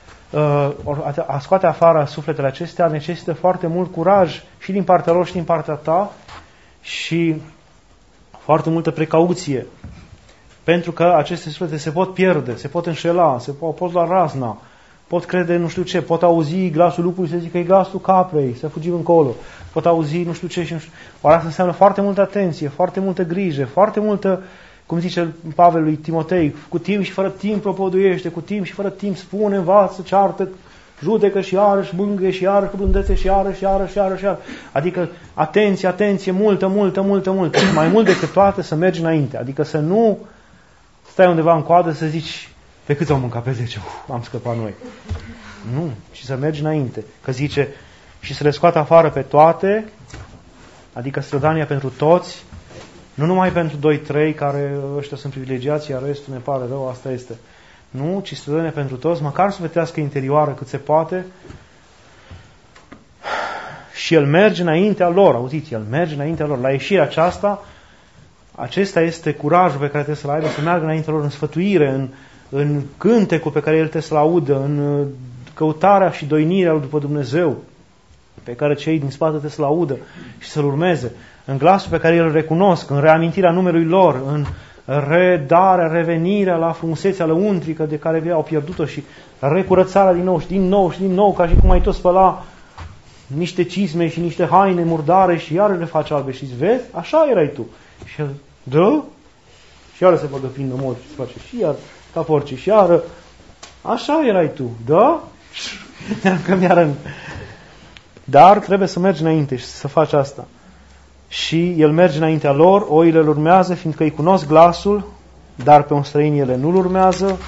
A scoate afară sufletele acestea necesită foarte mult curaj și din partea lor și din partea ta și foarte multă precauție. Pentru că aceste suflete se pot pierde, se pot înșela, se pot, pot lua razna, pot crede nu știu ce, pot auzi glasul lupului să zică că e glasul caprei, să fugim încolo, pot auzi nu știu ce și nu știu. Ori asta înseamnă foarte multă atenție, foarte multă grijă, foarte multă, cum zice Pavel lui Timotei, cu timp și fără timp propovăduiește, cu timp și fără timp spune, învață, ceartă, judecă și iarăși, mângâie și iarăși, cu blândețe și iarăși, iarăși, iarăși, iarăși. Adică atenție, atenție, multă, multă, multă, multă. Mai mult decât toate să mergi înainte. Adică să nu stai undeva în coadă să zici, pe cât au mâncat pe zece? Uf, am scăpat noi. Nu, ci să mergi înainte. Că zice, și să le scoată afară pe toate, adică strădania pentru toți, nu numai pentru doi trei care ăștia sunt privilegiați, iar restul ne pare rău, asta este. Nu, ci strădania pentru toți, măcar sufletească interioară cât se poate. Și el merge înaintea lor, auziți, el merge înaintea lor. La ieșirea aceasta, acesta este curajul pe care trebuie să-l aibă, să meargă înaintea lor în sfătuire, în, în cântecul pe care el trebuie să-l audă, în căutarea și doinirea lui după Dumnezeu, pe care cei din spate trebuie să-l audă și să-l urmeze, în glasul pe care el îl recunosc, în reamintirea numelui lor, în redarea, revenirea la frumusețea lăuntrică de care au pierdut-o și recurățarea din nou și din nou și din nou, ca și cum ai tot spăla niște cizme și niște haine murdare și iar le face albe și vezi, așa erai tu. Și el, da? Și iară se băgă plin de mod și face și iar ca porci și iară, așa erai tu, da? Că mi-ară. Dar trebuie să mergi înainte și să faci asta. Și el merge înaintea lor, oile îl urmează, fiindcă îi cunosc glasul, dar pe un străin ele nu-l urmează,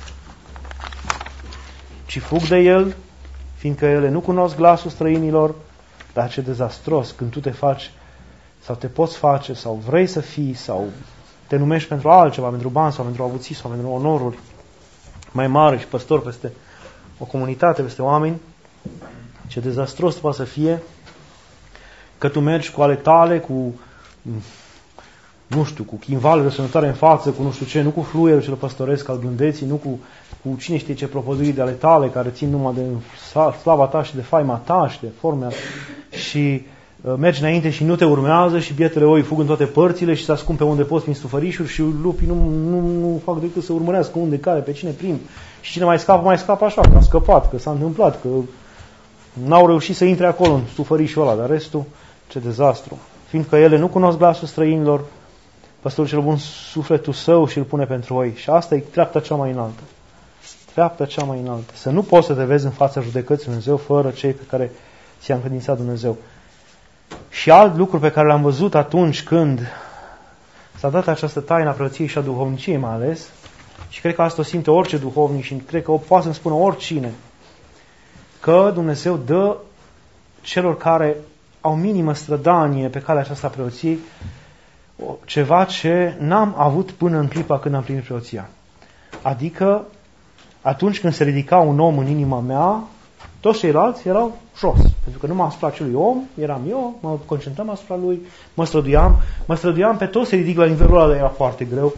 ci fug de el, fiindcă ele nu cunosc glasul străinilor. Dar ce dezastros când tu te faci sau te poți face sau vrei să fii sau te numești pentru altceva, pentru bani sau pentru avuții sau pentru onoruri mai mari și păstor peste o comunitate, peste oameni. Ce dezastros poate să fie că tu mergi cu ale tale, cu nu știu, cu chimvalul de sănătate în față, cu nu știu ce, nu cu fluierul cel păstoresc al blândeții, nu cu, cu cine știe ce propăduri de ale tale, care țin numai de slava ta și de faima ta și de formea, și uh, mergi înainte și nu te urmează și bietele oi fug în toate părțile și se ascund pe unde poți prin stufărișuri și lupii nu, nu, nu fac decât să urmărească unde care, pe cine prind. Și cine mai scapă, mai scapă așa, că a scăpat, că s-a întâmplat, că n-au reușit să intre acolo în stufărișul ăla, dar restul, ce dezastru. Fiindcă ele nu cunosc glasul străinilor, păstorul cel bun sufletul său și îl pune pentru oi. Și asta e treapta cea mai înaltă. Treapta cea mai înaltă. Să nu poți să te vezi în fața judecății Dumnezeu fără cei pe care ți-a încredințat Dumnezeu. Și alt lucru pe care l-am văzut atunci când s-a dat această taină a preoției și a duhovniciei mai ales, și cred că asta o simte orice duhovnic și cred că o poate să-mi spună oricine, că Dumnezeu dă celor care au minimă strădanie pe calea aceasta a preoției ceva ce n-am avut până în clipa când am primit preoția. Adică, atunci când se ridica un om în inima mea, toți ceilalți erau jos. Pentru că numai asupra acelui om eram eu, mă concentram asupra lui, mă străduiam, mă străduiam pe toți să ridic la nivelul ăla, era foarte greu.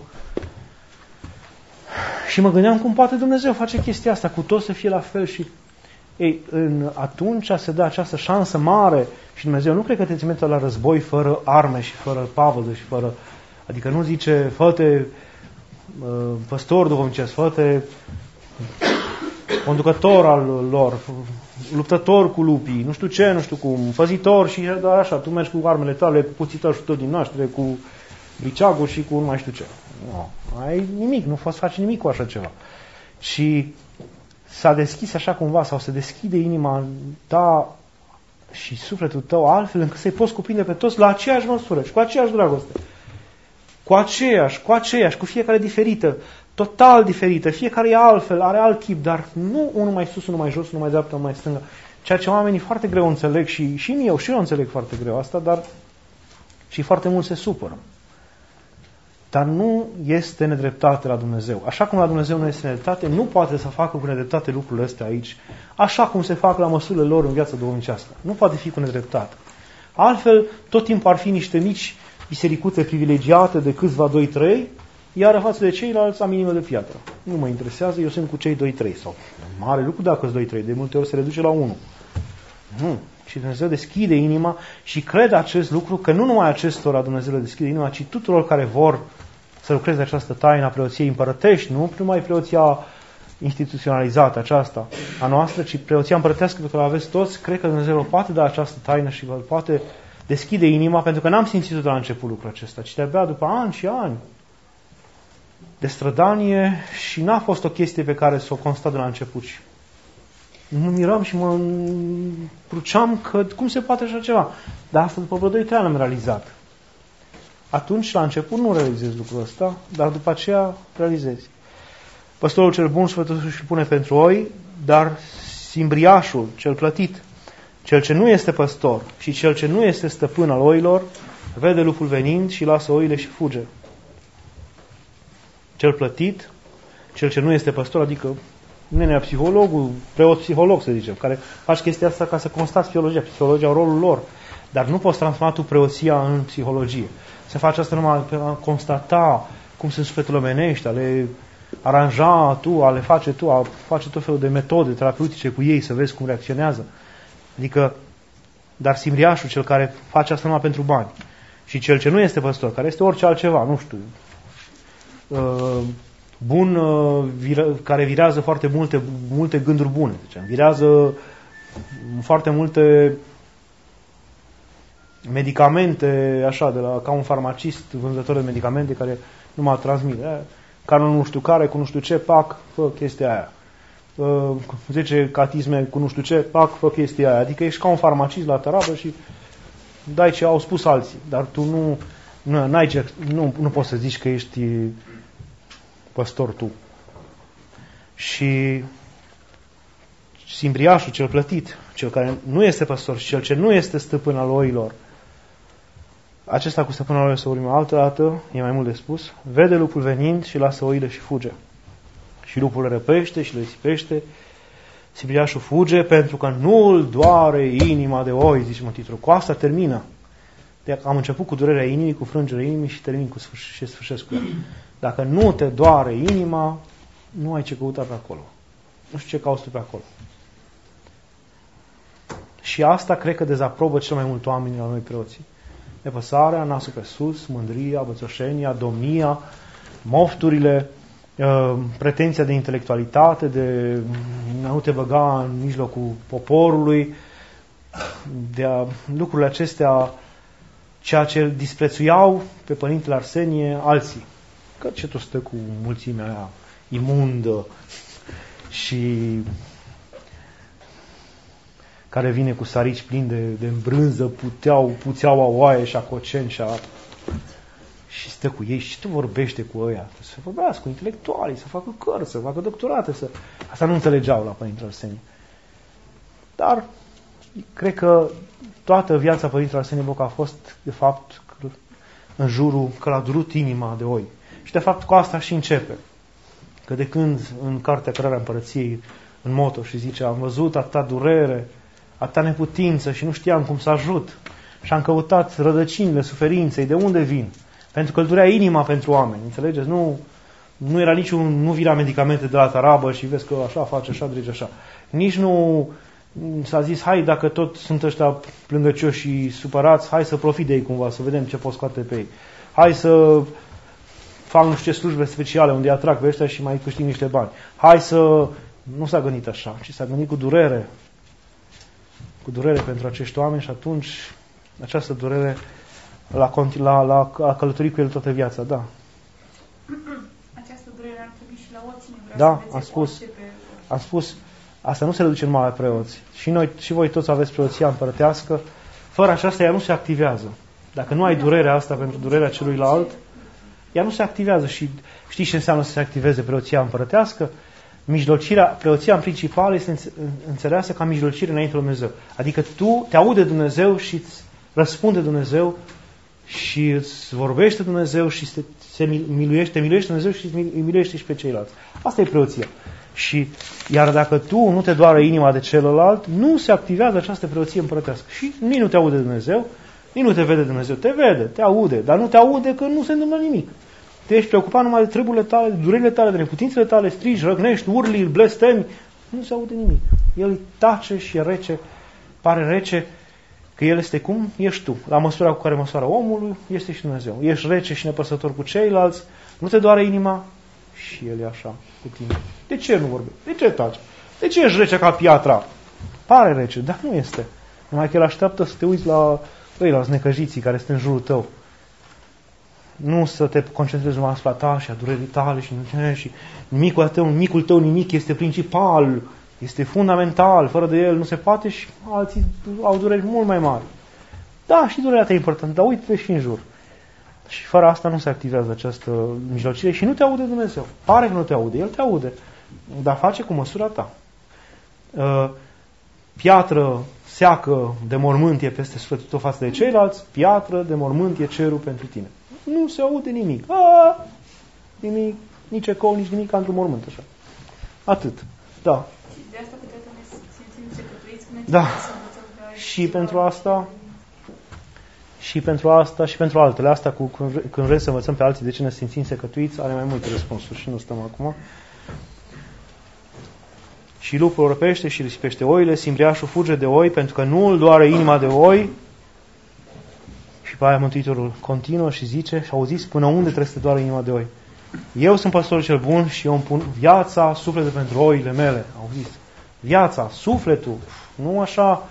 Și mă gândeam cum poate Dumnezeu face chestia asta, cu toți să fie la fel și... Ei, în, atunci se dă această șansă mare și Dumnezeu nu cred că te trimite la război fără arme și fără pavăză și fără... Adică nu zice, fă-te uh, păstor duhovnicesc, fă-te conducător al lor, luptător cu lupii, nu știu ce, nu știu cum, păzitor și doar așa, tu mergi cu armele tale, cu puțitor și tot din naștere, cu briceagul și cu nu mai știu ce. Nu, ai nimic, nu poți face nimic cu așa ceva. Și s-a deschis așa cumva, sau se deschide inima ta și sufletul tău altfel încât să-i poți cuprinde pe toți la aceeași măsură și cu aceeași dragoste. Cu aceeași, cu aceeași, cu fiecare diferită, total diferită, fiecare e altfel, are alt chip, dar nu unul mai sus, unul mai jos, unul mai dreapta, unul mai stânga. Ceea ce oamenii foarte greu înțeleg și, și eu, și eu înțeleg foarte greu asta, dar și foarte mult se supără. Dar nu este nedreptate la Dumnezeu. Așa cum la Dumnezeu nu este nedreptate, nu poate să facă cu nedreptate lucrurile astea aici, așa cum se fac la măsurile lor în viața duhovnicească. Nu poate fi cu nedreptate. Altfel, tot timpul ar fi niște mici bisericuțe privilegiate de câțiva doi trei, iar față de ceilalți am inimă de piatră. Nu mă interesează, eu sunt cu cei doi trei. Sau mare lucru dacă sunt doi trei, de multe ori se reduce la unu. Nu. Și Dumnezeu deschide inima și crede acest lucru, că nu numai acestora Dumnezeu le deschide inima, ci tuturor care vor să lucreze această taină a preoției împărătești, nu numai preoția instituționalizată aceasta a noastră, ci preoția împărătească pe care o aveți toți. Cred că Dumnezeu vă poate da această taină și vă poate deschide inima, pentru că n-am simțit-o de la început lucrul acesta, ci de-abia după ani și ani de strădanie și n-a fost o chestie pe care să o constat de la început. Mă miram și mă cruceam că cum se poate așa ceva. Dar asta după vreo doi trei ani am realizat. Atunci, la început, nu realizezi lucrul ăsta, dar după aceea realizezi. Păstorul cel bun, sfătul și pune pentru oi, dar simbriașul, cel plătit, Cel ce nu este păstor și cel ce nu este stăpân al oilor, vede lupul venind și lasă oile și fuge. Cel plătit, cel ce nu este păstor, adică nenea psihologul, preot psiholog, să zicem, care faci chestia asta ca să constați psihologia. Psihologia au rolul lor, dar nu poți transforma tu preoția în psihologie. Se face asta numai pentru a constata cum sunt sufletul omenești, a le aranja tu, a le face tu, a face tot felul de metode terapeutice cu ei, să vezi cum reacționează. Adică, dar simriașul, cel care face asta numai pentru bani, și cel ce nu este păstor, care este orice altceva, nu știu, bun, care virează foarte multe, multe gânduri bune, zicem. Virează foarte multe medicamente, așa, de la, ca un farmacist, vânzător de medicamente, care nu mă transmite. Canul nu știu care, cu nu știu ce, pac, fă chestia aia. zece catisme cu nu știu ce, pac, fă chestia aia. Adică ești ca un farmacist la tarabă și dai ce au spus alții. Dar tu nu, nu, n-ai, nu, nu poți să zici că ești păstor tu. Și simbriașul, cel plătit, cel care nu este păstor și cel ce nu este stăpân al oilor, acesta cu stăpânul oilor să urmă altă dată, e mai mult de spus, vede lupul venind și lasă oile și fuge. Și lupul le răpește și le sipește, simbriașul fuge pentru că nu îl doare inima de oi, zice mântuitorul. Cu asta termină. De am început cu durerea inimii, cu frângerea inimii și termin cu sfârș- și sfârșesc cu ea. Dacă nu te doare inima, nu ai ce căuta pe acolo. Nu știu ce cauți tu pe acolo. Și asta cred că dezaprobă cel mai mult oamenii la noi preoții. Nepăsarea, nasul pe sus, mândria, bățoșenia, domnia, mofturile, pretenția de intelectualitate, de a nu te băga în mijlocul poporului, de a, lucrurile acestea, ceea ce îl disprețuiau pe Părintele Arsenie alții. Că ce tu stă cu mulțimea aia imundă și care vine cu sarici plini de, de îmbrânză, puteau, puțeaua oaie și a coceni și a... și stă cu ei și tu vorbește cu ăia. Să vorbească cu intelectualii, să facă cărți, să facă doctorate. Să... Asta nu înțelegeau la Părintele Arsenie. Dar cred că toată viața Părintele Arsenie Boc a fost, de fapt, în jurul că l-a durut inima de oi. Și de fapt cu asta și începe. Că de când în Cartea Cărarea Împărăției, în moto, și zice, am văzut atâta durere, atâta neputință și nu știam cum să ajut. Și am căutat rădăcinile suferinței, de unde vin? Pentru că îl durea inima pentru oameni, înțelegeți? Nu, nu era niciun, nu vira medicamente de la tarabă și vezi că așa face, așa drege, așa. Nici nu s-a zis, hai, dacă tot sunt ăștia plângăcioși și supărați, hai să profit de ei cumva, să vedem ce pot scoate pe ei. Hai să fac nu știu ce slujbe speciale unde atrag pe ăștia și mai câștig niște bani. Hai să... Nu s-a gândit așa, ci s-a gândit cu durere. Cu durere pentru acești oameni și atunci această durere l-a, la, la, a călătorit cu el toată viața, da. Această durere ar trebui și la oții. Da, am spus, pe... am spus, asta nu se reduce numai la preoți. Și noi, și voi toți aveți preoția împărătească. Fără aceasta ea nu se activează. Dacă nu ai durerea asta pentru durerea celuilalt, ea nu se activează. Și știi ce înseamnă să se activeze preoția împărătească? Mijlocirea, preoția în principal este înțeleasă ca mijlocire înainte de Dumnezeu. Adică tu te aude Dumnezeu și îți răspunde Dumnezeu și îți vorbește Dumnezeu și se, se miluiește, te miluiește Dumnezeu și îi miluiește și pe ceilalți. Asta e preoția. Și, iar dacă tu nu te doare inima de celălalt, nu se activează această preoție împărătească. Și nici nu te aude Dumnezeu, nici nu te vede Dumnezeu. Te vede, te aude, dar nu te aude că nu se întâmplă nimic. Te ești preocupat numai de treburile tale, de durerile tale, de neputințele tale, strigi, răgnești, urli, blestemi. Nu se aude nimic. El tace și e rece, pare rece, că el este cum ești tu. La măsura cu care măsoară omul, este și Dumnezeu. Ești rece și nepăsător cu ceilalți, nu te doare inima și el e așa cu tine. De ce nu vorbești? De ce taci? De ce ești rece ca piatra? Pare rece, dar nu este. Numai că el așteaptă să te uiți la ceilalți necăjiții care sunt în jurul tău. Nu să te concentrezi numai asupra ta și a durerii tale și, și micul tău, micul tău nimic este principal, este fundamental, fără de el nu se poate și alții au dureri mult mai mari. Da, și durerea ta e importantă, dar uite-te și în jur. Și fără asta nu se activează această mijlocire și nu te aude Dumnezeu. Pare că nu te aude, El te aude, dar face cu măsura ta. Piatră seacă de mormânt e peste sufletul tău față de ceilalți, piatră de mormânt e cerul pentru tine. Nu se aude nimic. A, nimic, nici ecou, nici nimic ca într-un mormânt, așa. Atât. Da. De asta câteodată ne simțim secătuiți când da. Și pentru asta și pentru asta și pentru altele. Asta cu când vrem să învățăm pe alții de ce ne simțim secătuiți, are mai multe răspunsuri și nu stăm acum. Și lupul răpește și risipește oile, simbriașul fuge de oi pentru că nu îl doare inima de oi. Și pe aia Mântuitorul continuă și zice, și auziți, până unde trebuie să te doară inima de oi? Eu sunt păstorul cel bun și eu îmi pun viața, sufletul pentru oile mele. Auziți? Viața, sufletul, nu așa.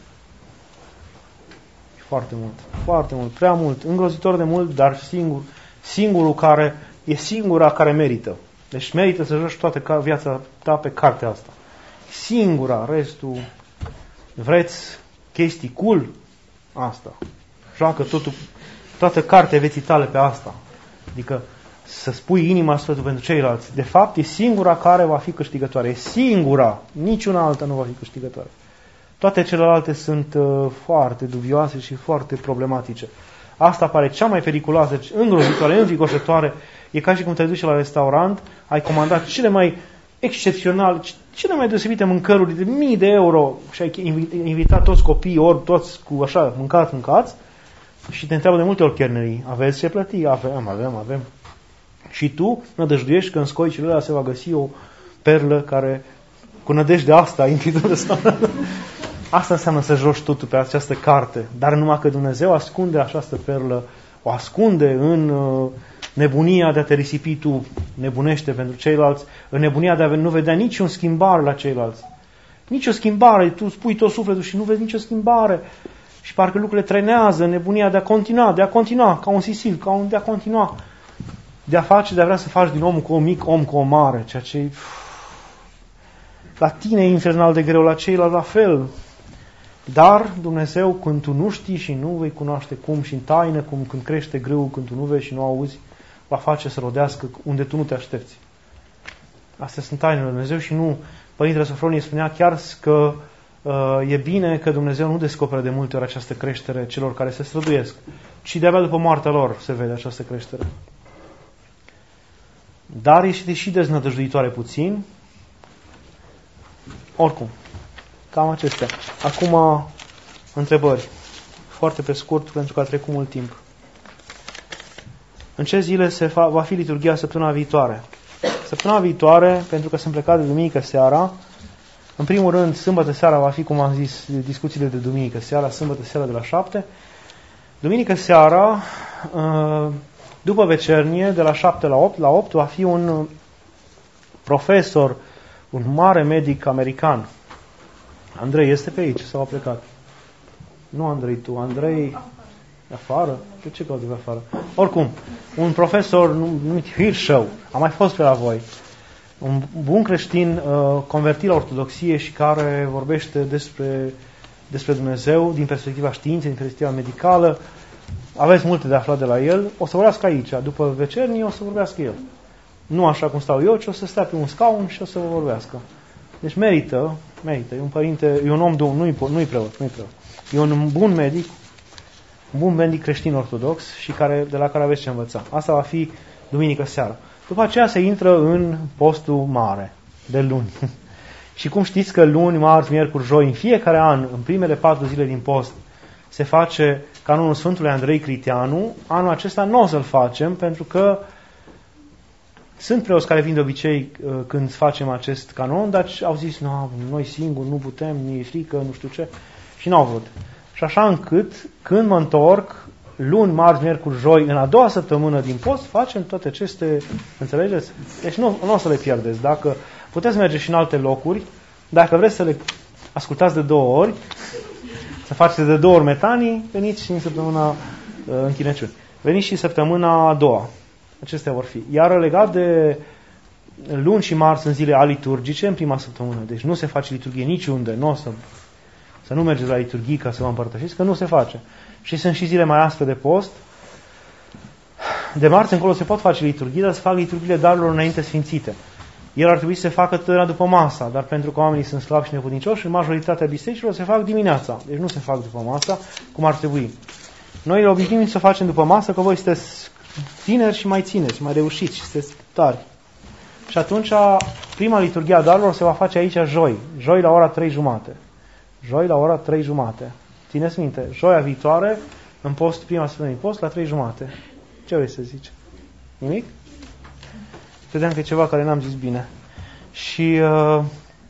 Foarte mult, foarte mult, prea mult, îngrozitor de mult, dar singur, singurul care, e singura care merită. Deci merită să joci toată viața ta pe cartea asta. Singura, restul, vreți chestii cool? Asta. Joacă totul, toată cartea vieții tale pe asta. Adică să spui inima sfântul pentru ceilalți. De fapt, e singura care va fi câștigătoare. E singura. Niciuna alta nu va fi câștigătoare. Toate celelalte sunt uh, foarte dubioase și foarte problematice. Asta pare cea mai periculoasă, îngrozitoare, învigoșătoare. E ca și cum te duci la restaurant, ai comandat cele mai excepțional, cele mai deosebite mâncăruri de mii de euro și ai invitat toți copiii, ori toți cu așa, mâncați, mâncați, și te întreabă de multe ori chernerii, aveți ce plăti? Avem, avem, avem. Și tu nădăjduiești că în scoicile alea se va găsi o perlă care, cu nădejde asta, invită restaurant. Asta înseamnă să joci totul pe această carte, dar numai că Dumnezeu ascunde această perlă, o ascunde în uh, nebunia de a te risipi tu, nebunește pentru ceilalți, în nebunia de a nu vedea niciun schimbare la ceilalți. Nici o schimbare, tu spui tot sufletul și nu vezi nicio schimbare. Și parcă lucrurile trenează în nebunia de a continua, de a continua, ca un sisiv, ca un de a continua. De a face, de a vrea să faci din omul cu o mic om cu o mare, ceea ce la tine e infernal de greu, la ceilalți la fel. Dar Dumnezeu, când tu nu știi și nu vei cunoaște cum și în taină, cum când crește grâu, când tu nu vezi și nu auzi, va face să rodească unde tu nu te aștepți. Astea sunt tainele lui Dumnezeu și nu, Părintele Sofronie spunea chiar că uh, e bine că Dumnezeu nu descoperă de multe ori această creștere celor care se străduiesc, ci de-abia după moartea lor se vede această creștere. Dar este și deznădăjduitoare puțin. Oricum, cam acestea. Acum, întrebări. Foarte pe scurt, pentru că a trecut mult timp. În ce zile se fa- va fi liturghia săptămâna viitoare? Săptămâna viitoare, pentru că sunt plecat de duminică seara, în primul rând, sâmbătă seara va fi, cum am zis, discuțiile de duminică seara, sâmbătă seara de la șapte. Duminică seara, după vecernie, de la șapte la opt, la opt va fi un profesor, un mare medic american. Andrei este pe aici sau a plecat? Nu Andrei tu, Andrei afară? De ce cauți de afară? Oricum, un profesor numit Hirschau, a mai fost pe la voi, un bun creștin uh, convertit la ortodoxie și care vorbește despre, despre Dumnezeu din perspectiva științei, din perspectiva medicală. Aveți multe de aflat de la el. O să vorbească aici, după vecernie o să vorbească el. Nu așa cum stau eu, ci o să stea pe un scaun și o să vă vorbească. Deci merită, merită. E un părinte, e un om, nu-i, nu-i preot, nu-i preot. E un bun medic, un bun medic creștin ortodox și care, de la care aveți ce învăța. Asta va fi duminică seara. După aceea se intră în postul mare, de luni. Și cum știți că luni, marți, miercuri, joi, în fiecare an, în primele patru zile din post, se face canonul Sfântului Andrei Criteanu, anul acesta nu o să-l facem, pentru că sunt preoți care vin de obicei când facem acest canon, dar au zis, no, noi singuri nu putem, ne e frică, nu știu ce, și n-au vrut. Și așa încât, când mă întorc, luni, marți, miercuri, joi, în a doua săptămână din post, facem toate aceste, înțelegeți? Deci nu, nu o să le pierdeți. Dacă puteți merge și în alte locuri, dacă vreți să le ascultați de două ori, să faceți de două ori metanii, veniți și în săptămâna uh, închinăciuni. Veniți și săptămâna a doua. Acestea vor fi. Iar legat de luni și marți în zile aliturgice, în prima săptămână, deci nu se face liturghie niciunde, nu o să, să nu mergeți la liturghii ca să vă împărtășiți, că nu se face. Și sunt și zile mai aspre de post. De marți încolo se pot face liturghii, dar se fac liturghiile darurilor înainte sfințite. El ar trebui să se facă totdeauna după masa, dar pentru că oamenii sunt slabi și neputincioși, în majoritatea bisericilor se fac dimineața. Deci nu se fac după masa, cum ar trebui. Noi obișnuim să facem după masă, că voi sunteți tineri și mai țineți, mai reușiți și sunteți tari. Și atunci, prima liturghie a darurilor se va face aici joi. Joi la ora trei jumate. Joi la ora trei jumate. Țineți minte, joia viitoare, în post, prima săptămână în post, la trei jumate. Ce vrei să zici? Nimic? Credeam că e ceva care n-am zis bine. Și uh,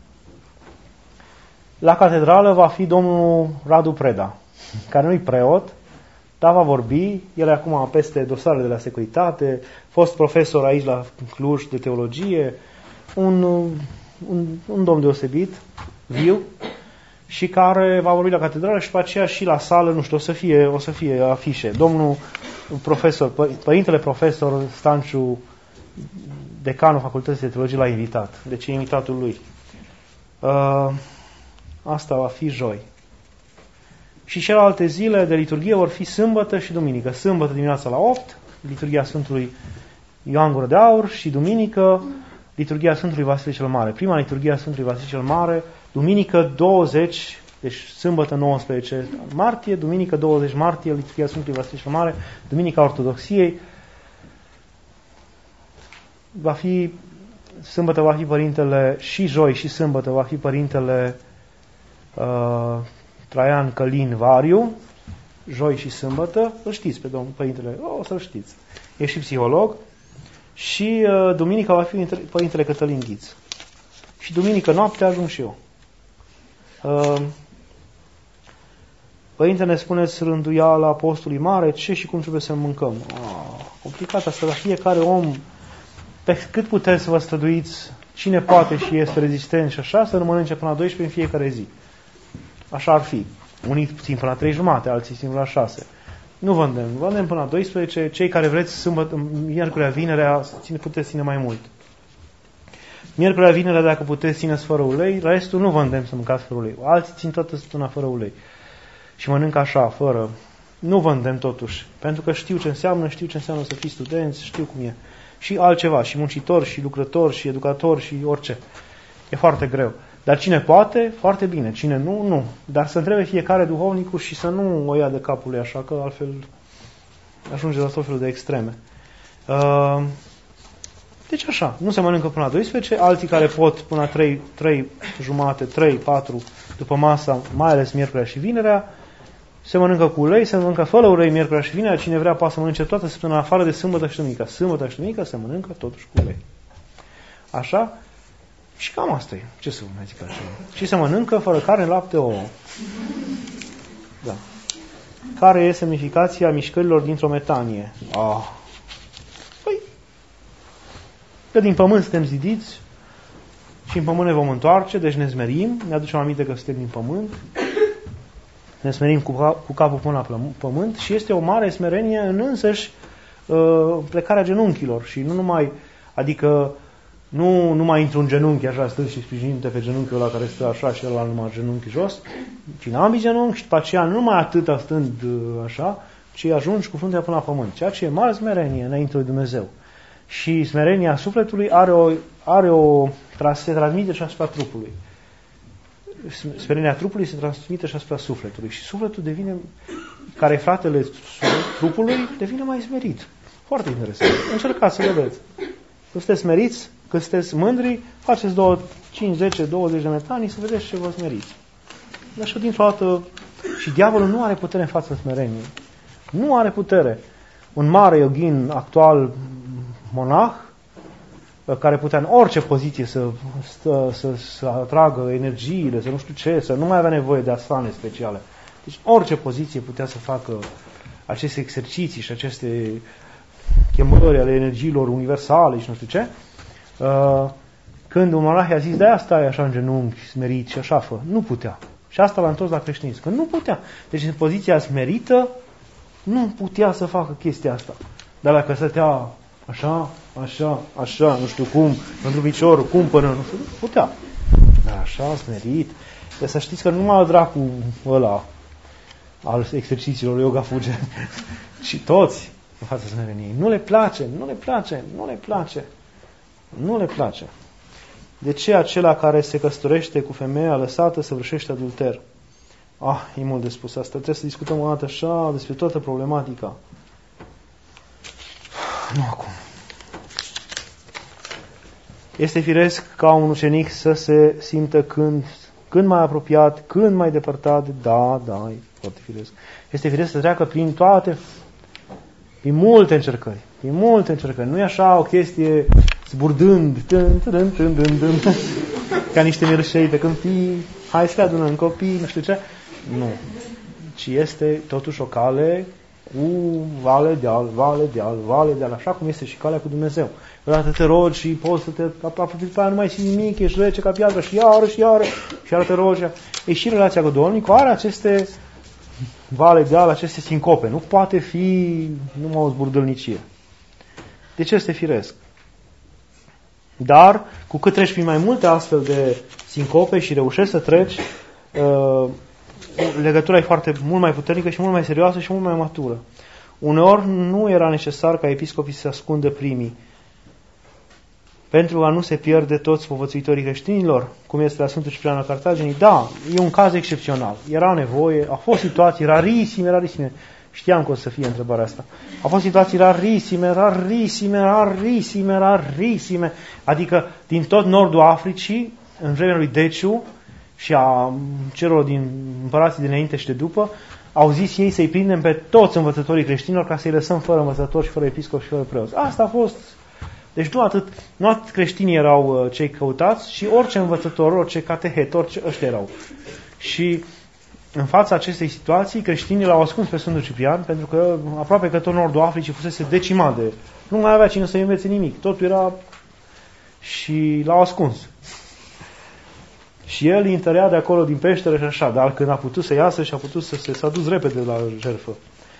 la catedrală va fi domnul Radu Preda, care nu-i preot, dar va vorbi. El e acum peste dosarele de la securitate, fost profesor aici la Cluj de teologie, un, un, un domn deosebit, viu, și care va vorbi la catedrală și după aceea și la sală, nu știu, o să fie, o să fie afișe. Domnul profesor, părintele profesor Stanciu, decanul Facultății de Teologie, l-a invitat. Deci e invitatul lui. Uh, asta va fi joi. Și celelalte zile de liturghie vor fi sâmbătă și duminică. Sâmbătă dimineața la opt, liturghia Sfântului Ioan Gură de Aur, și duminică liturghia Sfântului Vasile cel Mare. Prima liturghie a Sfântului Vasile cel Mare, duminică douăzeci, deci sâmbătă nouăsprezece martie, duminică douăzeci martie, liturghia Sfântului Vasile cel Mare, duminica Ortodoxiei. Va fi, sâmbătă va fi părintele, și joi și sâmbătă va fi părintele uh, Traian Călin Variu, joi și sâmbătă, îl știți pe domnul părintele, o să-l știți, e și psiholog, și uh, duminica va fi părintele Cătălin Ghiț. Și duminică noapte ajung și eu. Uh, Părintele, ne spuneți rânduiala Apostolului Mare, ce și cum trebuie să mâncăm. Ah, complicat asta, dar fiecare om, pe cât puteți să vă străduiți, cine poate și este rezistent și așa, să nu mănânce până la doisprezece în fiecare zi. Așa ar fi. Unii țin până la trei jumate, alții țin până la șase. Nu vă îndemn. Vă îndemn până la doisprezece. Cei care vreți sâmbătă, miercurea, vinerea, ține, puteți ține mai mult. Miercurea, vinerea, dacă puteți, țineți fără ulei. Restul nu vă îndemn să mâncați fără ulei. Alții țin toată săptămâna fără ulei. Și mănâncă așa, fără. Nu vă îndemn totuși. Pentru că știu ce înseamnă, știu ce înseamnă să fii studenți, știu cum e. Și altceva, și muncitor, și lucrător, și educator, și orice. E foarte greu. Dar cine poate, foarte bine. Cine nu, nu. Dar să întrebe fiecare duhovnicul și să nu o ia de capul lui așa, că altfel ajunge la tot felul de extreme. Uh, deci așa, nu se mănâncă până la doisprezece, alții care pot până la trei, trei jumate, trei, patru după masa, mai ales miercurea și vinerea, se mănâncă cu ulei, se mănâncă fără ulei miercurea și vinerea, cine vrea poate să mănânce toată săptămâna afară de sâmbătă și duminică. Sâmbătă și duminică se mănâncă totuși cu ulei. Așa? Și cam asta e. Ce să vă mai zic așa? Și se mănâncă fără carne, lapte, ouă. Da. Care e semnificația mișcărilor dintr-o metanie? Ah. Păi, că din pământ suntem zidiți și în pământ ne vom întoarce, deci ne smerim, ne aducem aminte că suntem din pământ, ne smerim cu, cu capul până la pământ și este o mare smerenie în însăși uh, plecarea genunchilor și nu numai, adică Nu, nu mai intru în genunchi, așa, stând și sprijinite pe genunchiul ăla care stă așa și ăla numai genunchi jos, ci în ambii genunchi și după aceea nu numai atâta stând așa, ci ajungi cu fruntea până la pământ. Ceea ce e mare smerenie înainte lui Dumnezeu. Și smerenia sufletului are o, are o se transmite și asupra trupului. Smerenia trupului se transmite și asupra sufletului. Și sufletul devine, care e fratele trupului, devine mai smerit. Foarte interesant. Încercați să vedeți. Când sunteți smeriți, când sunteți mândri, faceți două, cinci, zece, douăzeci de metanii să vedeți ce vă smeriți. Așa dintr-o dată, și diavolul nu are putere în fața smereniei. Nu are putere. Un mare yoghin actual, monah, care putea în orice poziție să, să, să, să atragă energiile, să nu știu ce, să nu mai avea nevoie de asane speciale. Deci orice poziție putea să facă aceste exerciții și aceste chemări ale energiilor universale și nu știu ce. Când un monah i-a zis, de asta stai așa în genunchi, smerit și așa fă, nu putea. Și asta l-a întors la creștinism, că nu putea. Deci în poziția smerită nu putea să facă chestia asta. Dar dacă stătea așa, așa, așa, nu știu cum, pentru piciorul, cum până, nu știu, putea. Dar așa, smerit. Deci să știți că nu numai dracul ăla al exercițiilor yoga fuge, ci toți în fața smereniei. Nu le place, nu le place, nu le place. Nu le place. De ce acela care se căsătorește cu femeia lăsată săvârșește adulter? Ah, e mult de spus asta. Trebuie să discutăm o dată așa despre toată problematica. Nu acum. Este firesc ca un ucenic să se simtă când, când mai apropiat, când mai depărtat. Da, da, e foarte firesc. Este firesc să treacă prin toate, prin multe încercări. Prin multe încercări. Nu e așa o chestie zburdând, tân, tân, tân, tân, tân, ca niște mirșei pe câmpii, hai să le adunăm copii, nu știu ce. Nu. Ci este totuși o cale cu vale deal, vale deal, vale deal, așa cum este și calea cu Dumnezeu. Odată te rogi și poți să te apropii pe aia, nu mai simți nimic, ești rece ca piatră și iară și iară și iară te rogi. E și relația cu Domnul are aceste vale deal, aceste sincope. Nu poate fi numai o zburdălnicie. De ce este firesc? Dar, cu cât treci prin mai multe astfel de sincope și reușești să treci, uh, legătura e foarte mult mai puternică și mult mai serioasă și mult mai matură. Uneori nu era necesar ca episcopii să se ascundă primii, pentru a nu se pierde toți povățuitorii creștinilor, cum este la Sfântul Ciprian al Cartaginii. Da, e un caz excepțional. Era nevoie, au fost situații rarisime, rarisime. Știam că o să fie întrebarea asta. Au fost situații rarisime, rarisime, rarisime, rarisime. Adică din tot nordul Africii, în vremea lui Deciu și a celor din împărații dinainte și de după, au zis ei să-i prindem pe toți învățătorii creștinilor ca să-i lăsăm fără învățători și fără episcop și fără preoți. Asta a fost. Deci nu atât, nu atât creștinii erau uh, cei căutați, ci orice învățător, orice catehet, orice ăștia erau. Și în fața acestei situații, creștinii l-au ascuns pe Sfântul Ciprian, pentru că aproape că tot nordul Africii fusese decimat de... Nu mai avea cine să învețe nimic. Totul era... Și l-au ascuns. Și el îi întărea de acolo din peșteră și așa, dar când a putut să iasă și a putut să se s-a dus repede la jertfă.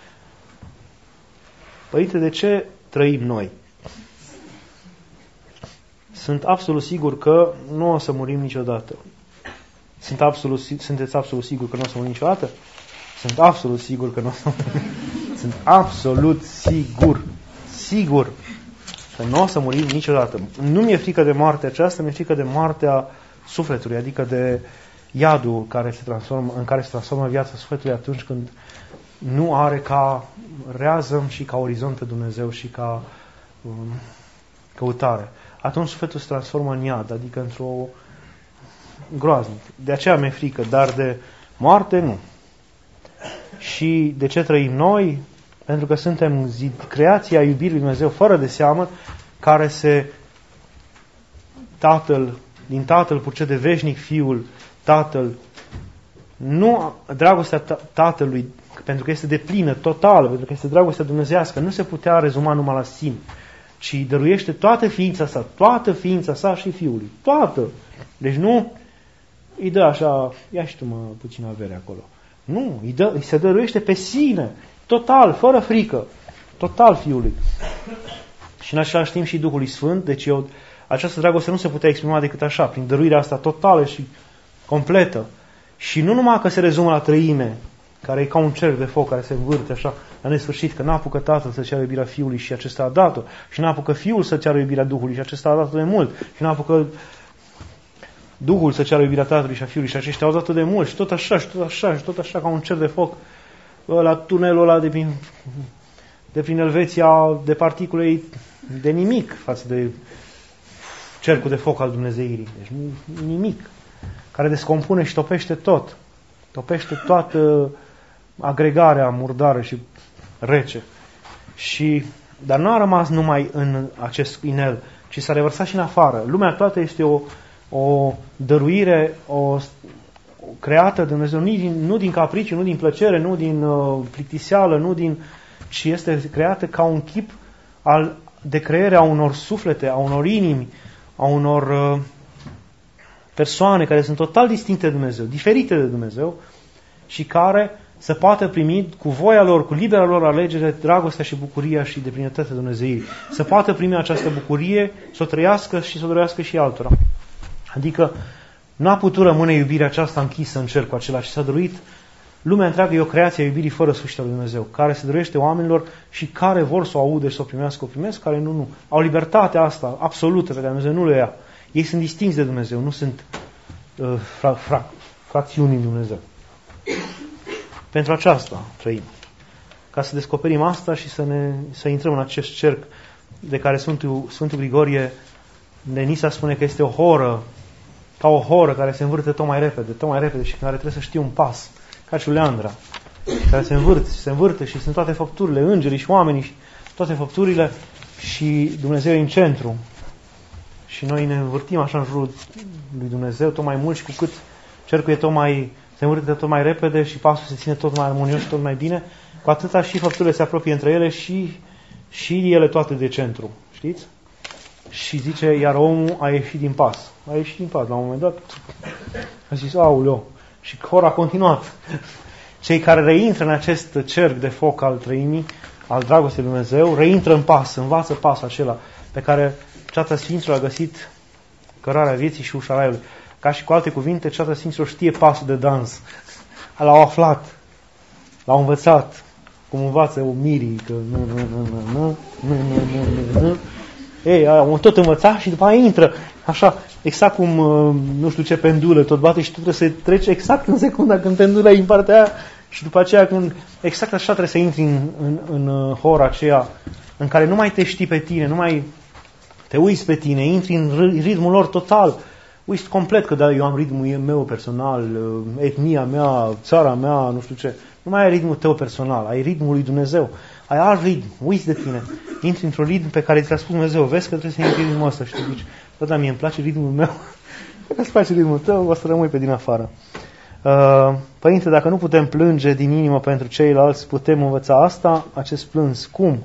Părinte, de ce trăim noi? Sunt absolut sigur că nu o să murim niciodată. Sunt absolut, sunteți absolut sigur că nu o să murim niciodată? Sunt absolut sigur că nu o să murim. Sunt absolut sigur, sigur că nu o să murim niciodată. Nu mi-e frică de moartea aceasta, mi-e frică de moartea sufletului, adică de iadul care se transformă, în care se transformă viața sufletului atunci când nu are ca reazăm și ca orizont pe Dumnezeu și ca um, căutare. Atunci sufletul se transformă în iad, adică într-o groaznic. De aceea mi-e frică, dar de moarte nu. Și de ce trăim noi? Pentru că suntem zid, creația iubirii lui Dumnezeu fără de seamă, care se Tatăl, din Tatăl purcede veșnic Fiul, Tatăl, nu dragostea Tatălui, pentru că este deplină, totală, pentru că este dragostea dumnezeiască, nu se putea rezuma numai la sine, ci dăruiește toată ființa sa, toată ființa sa și Fiului, toată. Deci nu îi dă așa, ia și tu mă puțin avere acolo. Nu, îi, dă, îi se dăruiește pe sine, total, fără frică, total Fiului. Și în același timp și Duhului Sfânt, deci eu, această dragoste nu se putea exprima decât așa, prin dăruirea asta totală și completă. Și nu numai că se rezumă la trăime, care e ca un cerc de foc care se învârte așa la nesfârșit, că n-a apucă Tatăl să ceară iubirea Fiului și acesta a dat-o, și n-a apucă Fiul să ceară iubirea Duhului și acesta a dat-o de mult, și n-a apucă Duhul să ceară iubirea Tatălui și a Fiului și aceștia au dat-o de mult, și tot așa, și tot așa, și tot așa, ca un cerc de foc, la tunelul ăla de prin, de prin Elveția, de particule de nimic față de cercul de foc al Dumnezeirii. Deci nimic. Care descompune și topește tot. Topește toată agregarea murdară și rece. Și, dar nu a rămas numai în acest inel, ci s-a revărsat și în afară. Lumea toată este o, o dăruire, o, o creată de Dumnezeu, nu din, nu din capriciu, nu din plăcere, nu din uh, plictiseală, nu din, ci este creată ca un chip al, de creere a unor suflete, a unor inimi, a unor uh, persoane care sunt total distincte de Dumnezeu, diferite de Dumnezeu și care să poată primi cu voia lor, cu libera lor alegere, dragostea și bucuria și deplinătatea Dumnezeirii. Să poată primi această bucurie, să o trăiască și să o trăiască și altora. Adică nu a putut rămâne iubirea aceasta închisă în cercul acela, ci s-a dăruit. Lumea întreagă e o creație a iubirii fără sfârșit al lui Dumnezeu, care se dăruiește oamenilor și care vor să o audă și să o primească, o primesc, care nu, nu. Au libertatea asta absolută pe care Dumnezeu nu le ia. Ei sunt distinți de Dumnezeu, nu sunt uh, fra, fra, fracțiuni în Dumnezeu. Pentru aceasta trăim. Ca să descoperim asta și să, ne, să intrăm în acest cerc de care Sfântul, Sfântul Grigorie de Nisa spune că este o horă, ca o horă care se învârte tot mai repede, tot mai repede și care trebuie să știe un pas, ca și Leandra, care se învârte, se învârte și sunt toate făpturile, îngerii și oamenii și toate făpturile și Dumnezeu e în centru. Și noi ne învârtim așa în jurul lui Dumnezeu tot mai mult și cu cât cercul e tot mai, se învârte tot mai repede și pasul se ține tot mai armonios și tot mai bine, cu atâta și făpturile se apropie între ele și, și ele toate de centru. Știți? Și zice, iar omul a ieșit din pas. A ieșit din pas. La un moment dat a zis, auleo. Și hora a continuat. Cei care reintră în acest cerc de foc al trăimii, al dragostei lui Dumnezeu, reintră în pas, învață pasul acela pe care ceata Sfinților a găsit cărarea vieții și ușa raiului. Ca și cu alte cuvinte, ceata Sfinților știe pasul de dans. L-au aflat, l-au învățat, cum învață o mirii, că nu, nu, nu, nu, nu, nu, nu, nu, nu. Ei, au tot învățat și după aia intră, așa, exact cum, nu știu ce pendulă, tot bate și tu trebuie să treci exact în secunda când pendula e în partea aia și după aceea când, exact așa trebuie să intri în, în, în hora aceea în care nu mai te știi pe tine, nu mai te uiți pe tine, intri în ritmul lor total, uiți complet că da, eu am ritmul meu personal, etnia mea, țara mea, nu știu ce. Nu mai ai ritmul tău personal, ai ritmul lui Dumnezeu. Ai alt ritm, uiți de tine. Intri într-un ritm pe care ți-a spus Dumnezeu. Vezi că trebuie să intri în ritmul ăsta și tu zici, da, da, mie îmi place ritmul meu. Dacă îți place ritmul tău, o să rămâi pe din afară. Uh, Părinte, dacă nu putem plânge din inimă pentru ceilalți, putem învăța asta, acest plâns. Cum?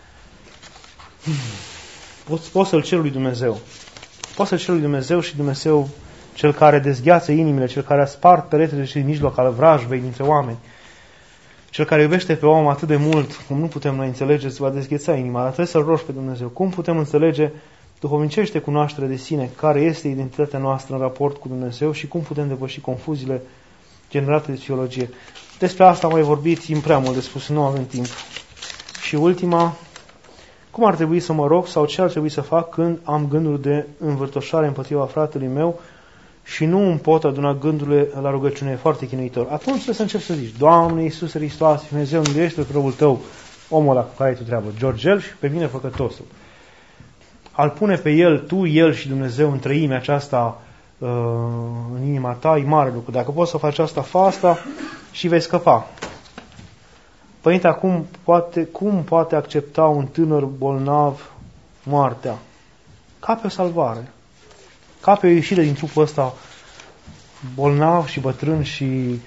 Poți, poți să-l ceri lui Dumnezeu. Poți să-l ceri lui Dumnezeu și Dumnezeu, cel care dezgheață inimile, cel care a spart peretele și în mijloc al vrajbei dintre oameni, cel care iubește pe om atât de mult, cum nu putem noi înțelege, îți va dezgheța inima, dar trebuie să-L rogi pe Dumnezeu. Cum putem înțelege duhovnicește cunoaștere de sine, care este identitatea noastră în raport cu Dumnezeu și cum putem depăși confuziile generate de psihologie. Despre asta am mai vorbit, în prea mult de spus, nu avem timp. Și ultima, cum ar trebui să mă rog sau ce ar trebui să fac când am gânduri de învârtoșare împotriva fratelui meu și nu îmi pot aduna gândurile la rugăciune, e foarte chinuitor. Atunci trebuie să începi să zici, Doamne Iisuse Hristoase, Dumnezeu, miluiește pe robul tău, omul ăla cu care ai tu treabă, Georgel și pe mine făcătosul. Al pune pe el, tu, el și Dumnezeu în trăimea aceasta uh, în inima ta, e mare lucru. Dacă poți să faci asta, fă asta și vei scăpa. Părinte, acum poate, cum poate accepta un tânăr bolnav moartea? Ca pe o salvare. Ca pe o ieșire din trupul ăsta bolnav și bătrân și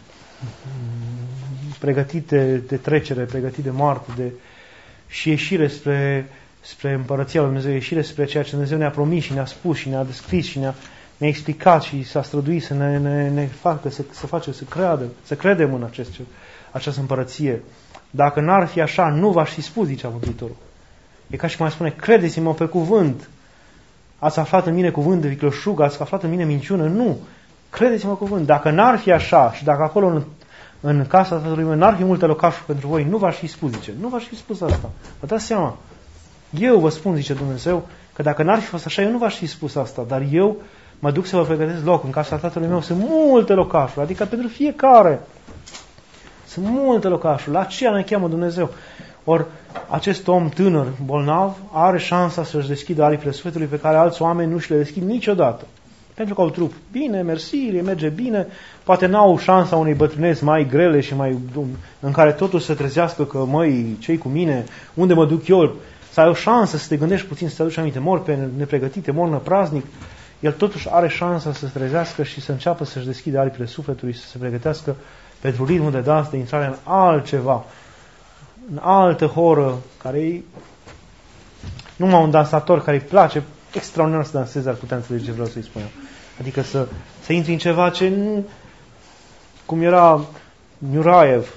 pregătit de, de trecere, pregătit de moarte, de, și ieșire spre, spre Împărăția lui Dumnezeu, ieșire spre ceea ce Dumnezeu ne-a promis și ne-a spus și ne-a descris și ne-a, ne-a explicat și s-a străduit să ne, ne, ne facă, să, să face, să creadă, să credem în acest, această împărăție. Dacă n-ar fi așa, nu v-aș fi spus, zicea Mântuitorul. E ca și cum ai spune, credeți-mă pe cuvânt. Ați aflat în mine cuvânt de vicleșug, ați aflat în mine minciună? Nu. Credeți-mă cuvânt. Dacă n-ar fi așa și dacă acolo în, în casa tatălui meu n-ar fi multe locașuri pentru voi, nu v-aș fi spus, zice. Nu v-aș fi spus asta. Vă dați seama. Eu vă spun, zice Dumnezeu, că dacă n-ar fi fost așa, eu nu v-aș fi spus asta. Dar eu mă duc să vă pregătesc loc. În casa tatălui meu sunt multe locașuri. Adică pentru fiecare. Sunt multe locașuri. La aceea ne cheamă Dumnezeu. Ori acest om tânăr, bolnav, are șansa să-și deschidă aripile sufletului pe care alți oameni nu și le deschid niciodată. Pentru că au trup bine, mersi, le merge bine, poate n-au șansa unei bătrâneți mai grele și mai în care totul se trezească că, măi, ce-i cu mine, unde mă duc eu, să ai o șansă să te gândești puțin, să te aduci aminte, mor pe nepregătite, mor năpraznic, el totuși are șansa să se trezească și să înceapă să-și deschide aripile sufletului, să se pregătească pentru ritmul de dans, de intrare în altceva, în altă horă, care e numai un dansator care îi place extraordinar să danseze, ar putea înțelege ce vreau să-i spun eu. Adică să, să intri în ceva ce, cum era Nuraev,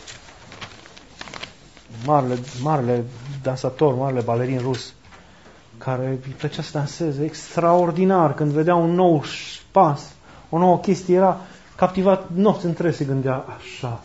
marele, marele dansator, marele balerin rus, care îi plăcea să danseze extraordinar, când vedea un nou pas, o nouă chestie, era captivat nopți întregi, se gândea, așa,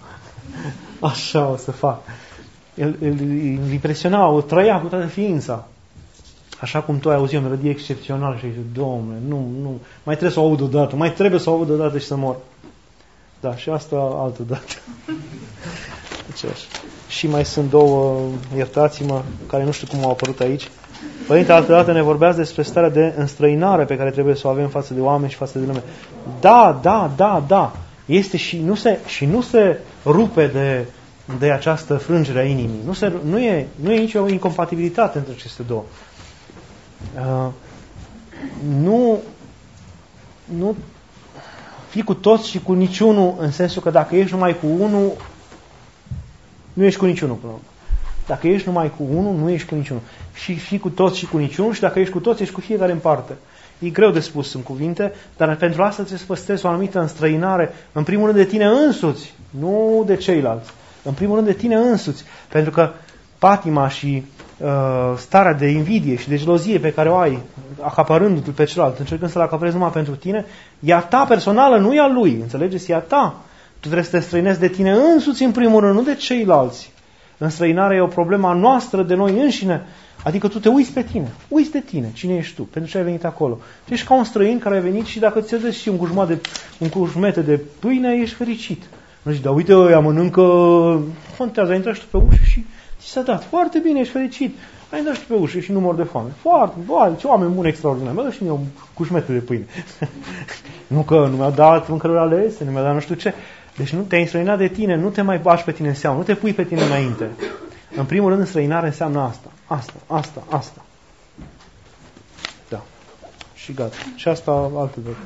așa o să fac. El, el, îl impresiona, o trăia cu toată ființa. așa cum tu ai auzit o melodie excepțională și ai zis, Dom'le, nu, nu, mai trebuie să o aud odată, mai trebuie să o aud odată și să mor. Da, și asta altă dată. Aceeași. Și mai sunt două, iertați-mă, care nu știu cum au apărut aici. Părinte, altă dată ne vorbeați despre starea de înstrăinare pe care trebuie să o avem față de oameni și față de lume. Da, da, da, da. Este și nu se, și nu se rupe de, de această frângere a inimii. Nu, se, nu, e, nu e nicio incompatibilitate între aceste două. Uh, nu, nu fii cu toți și cu niciunul, în sensul că dacă ești numai cu unul, nu ești cu niciunul până la urmă. Dacă ești numai cu unul, nu ești cu niciunul. Și fii cu toți și cu niciunul, și dacă ești cu toți, ești cu fiecare în parte. E greu de spus în cuvinte, dar pentru asta trebuie să păstrezi o anumită înstrăinare, în primul rând de tine însuți, nu de ceilalți. În primul rând de tine însuți. Pentru că patima și uh, starea de invidie și de gelozie pe care o ai, acaparându-l pe celălalt, încercând să-l acaparezi numai pentru tine, e a ta personală, nu e a lui. Înțelegeți? E a ta. Tu trebuie să te străinezi de tine însuți în primul rând, nu de ceilalți. Înstrăinarea e o problemă a noastră de noi înșine. Adică tu te uiți pe tine. Uiți de tine. Cine ești tu? Pentru ce ai venit acolo? Tu ești ca un străin care a venit și dacă ți-a dat și un cușmat de, un cușmete de pâine, ești fericit. Nu zici, dar uite, ăia mănâncă... Contează, ai intrat și tu pe ușă și ți s-a dat. Foarte bine, ești fericit. Ai intrat și tu pe ușă și nu mor de foame. Foarte, bă, ce oameni buni extraordinari. Mă dă și mie un cușmete de pâine. Nu că nu mi-a dat mâncăruri alese, nu mi-a dat nu știu ce. Deci nu te-ai înstrăinat de tine, nu te mai bași pe tine în seamă, nu te pui pe tine înainte. În primul rând, înstrăinare înseamnă asta. Asta, asta, asta. Da. Și gata. Și asta altă dată.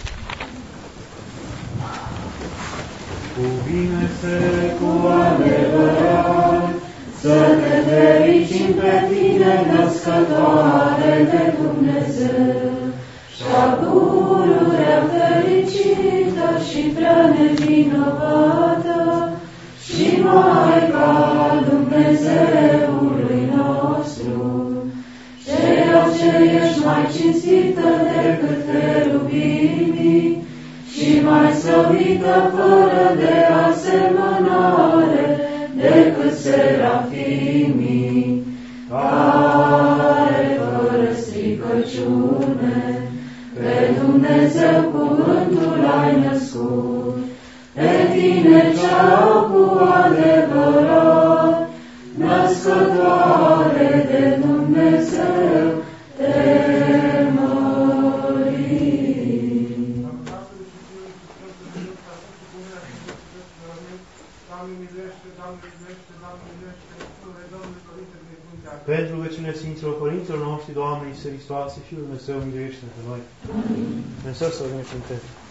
Cuvine-se cu adevărat, să te fericim pe tine, născătoare de Dumnezeu, și-a pururea fericită și prea nevinovată, și Maica Dumnezeului nostru, ceea ce ești mai cinstită decât cherubimii și mai slăvită fără de asemănare decât serafimii, care fără stricăciune pe Dumnezeu cuvântul ai născut. Pe tine cea cu adevărat, născătoare de Dumnezeu, te mărim. Pentru rugăciunile Sfinților Părinților noștri, Doamne Iisus Hristoase, Fiul Dumnezeu, miluiește-ne pe noi. Dumnezeu să vă binecuvânteze.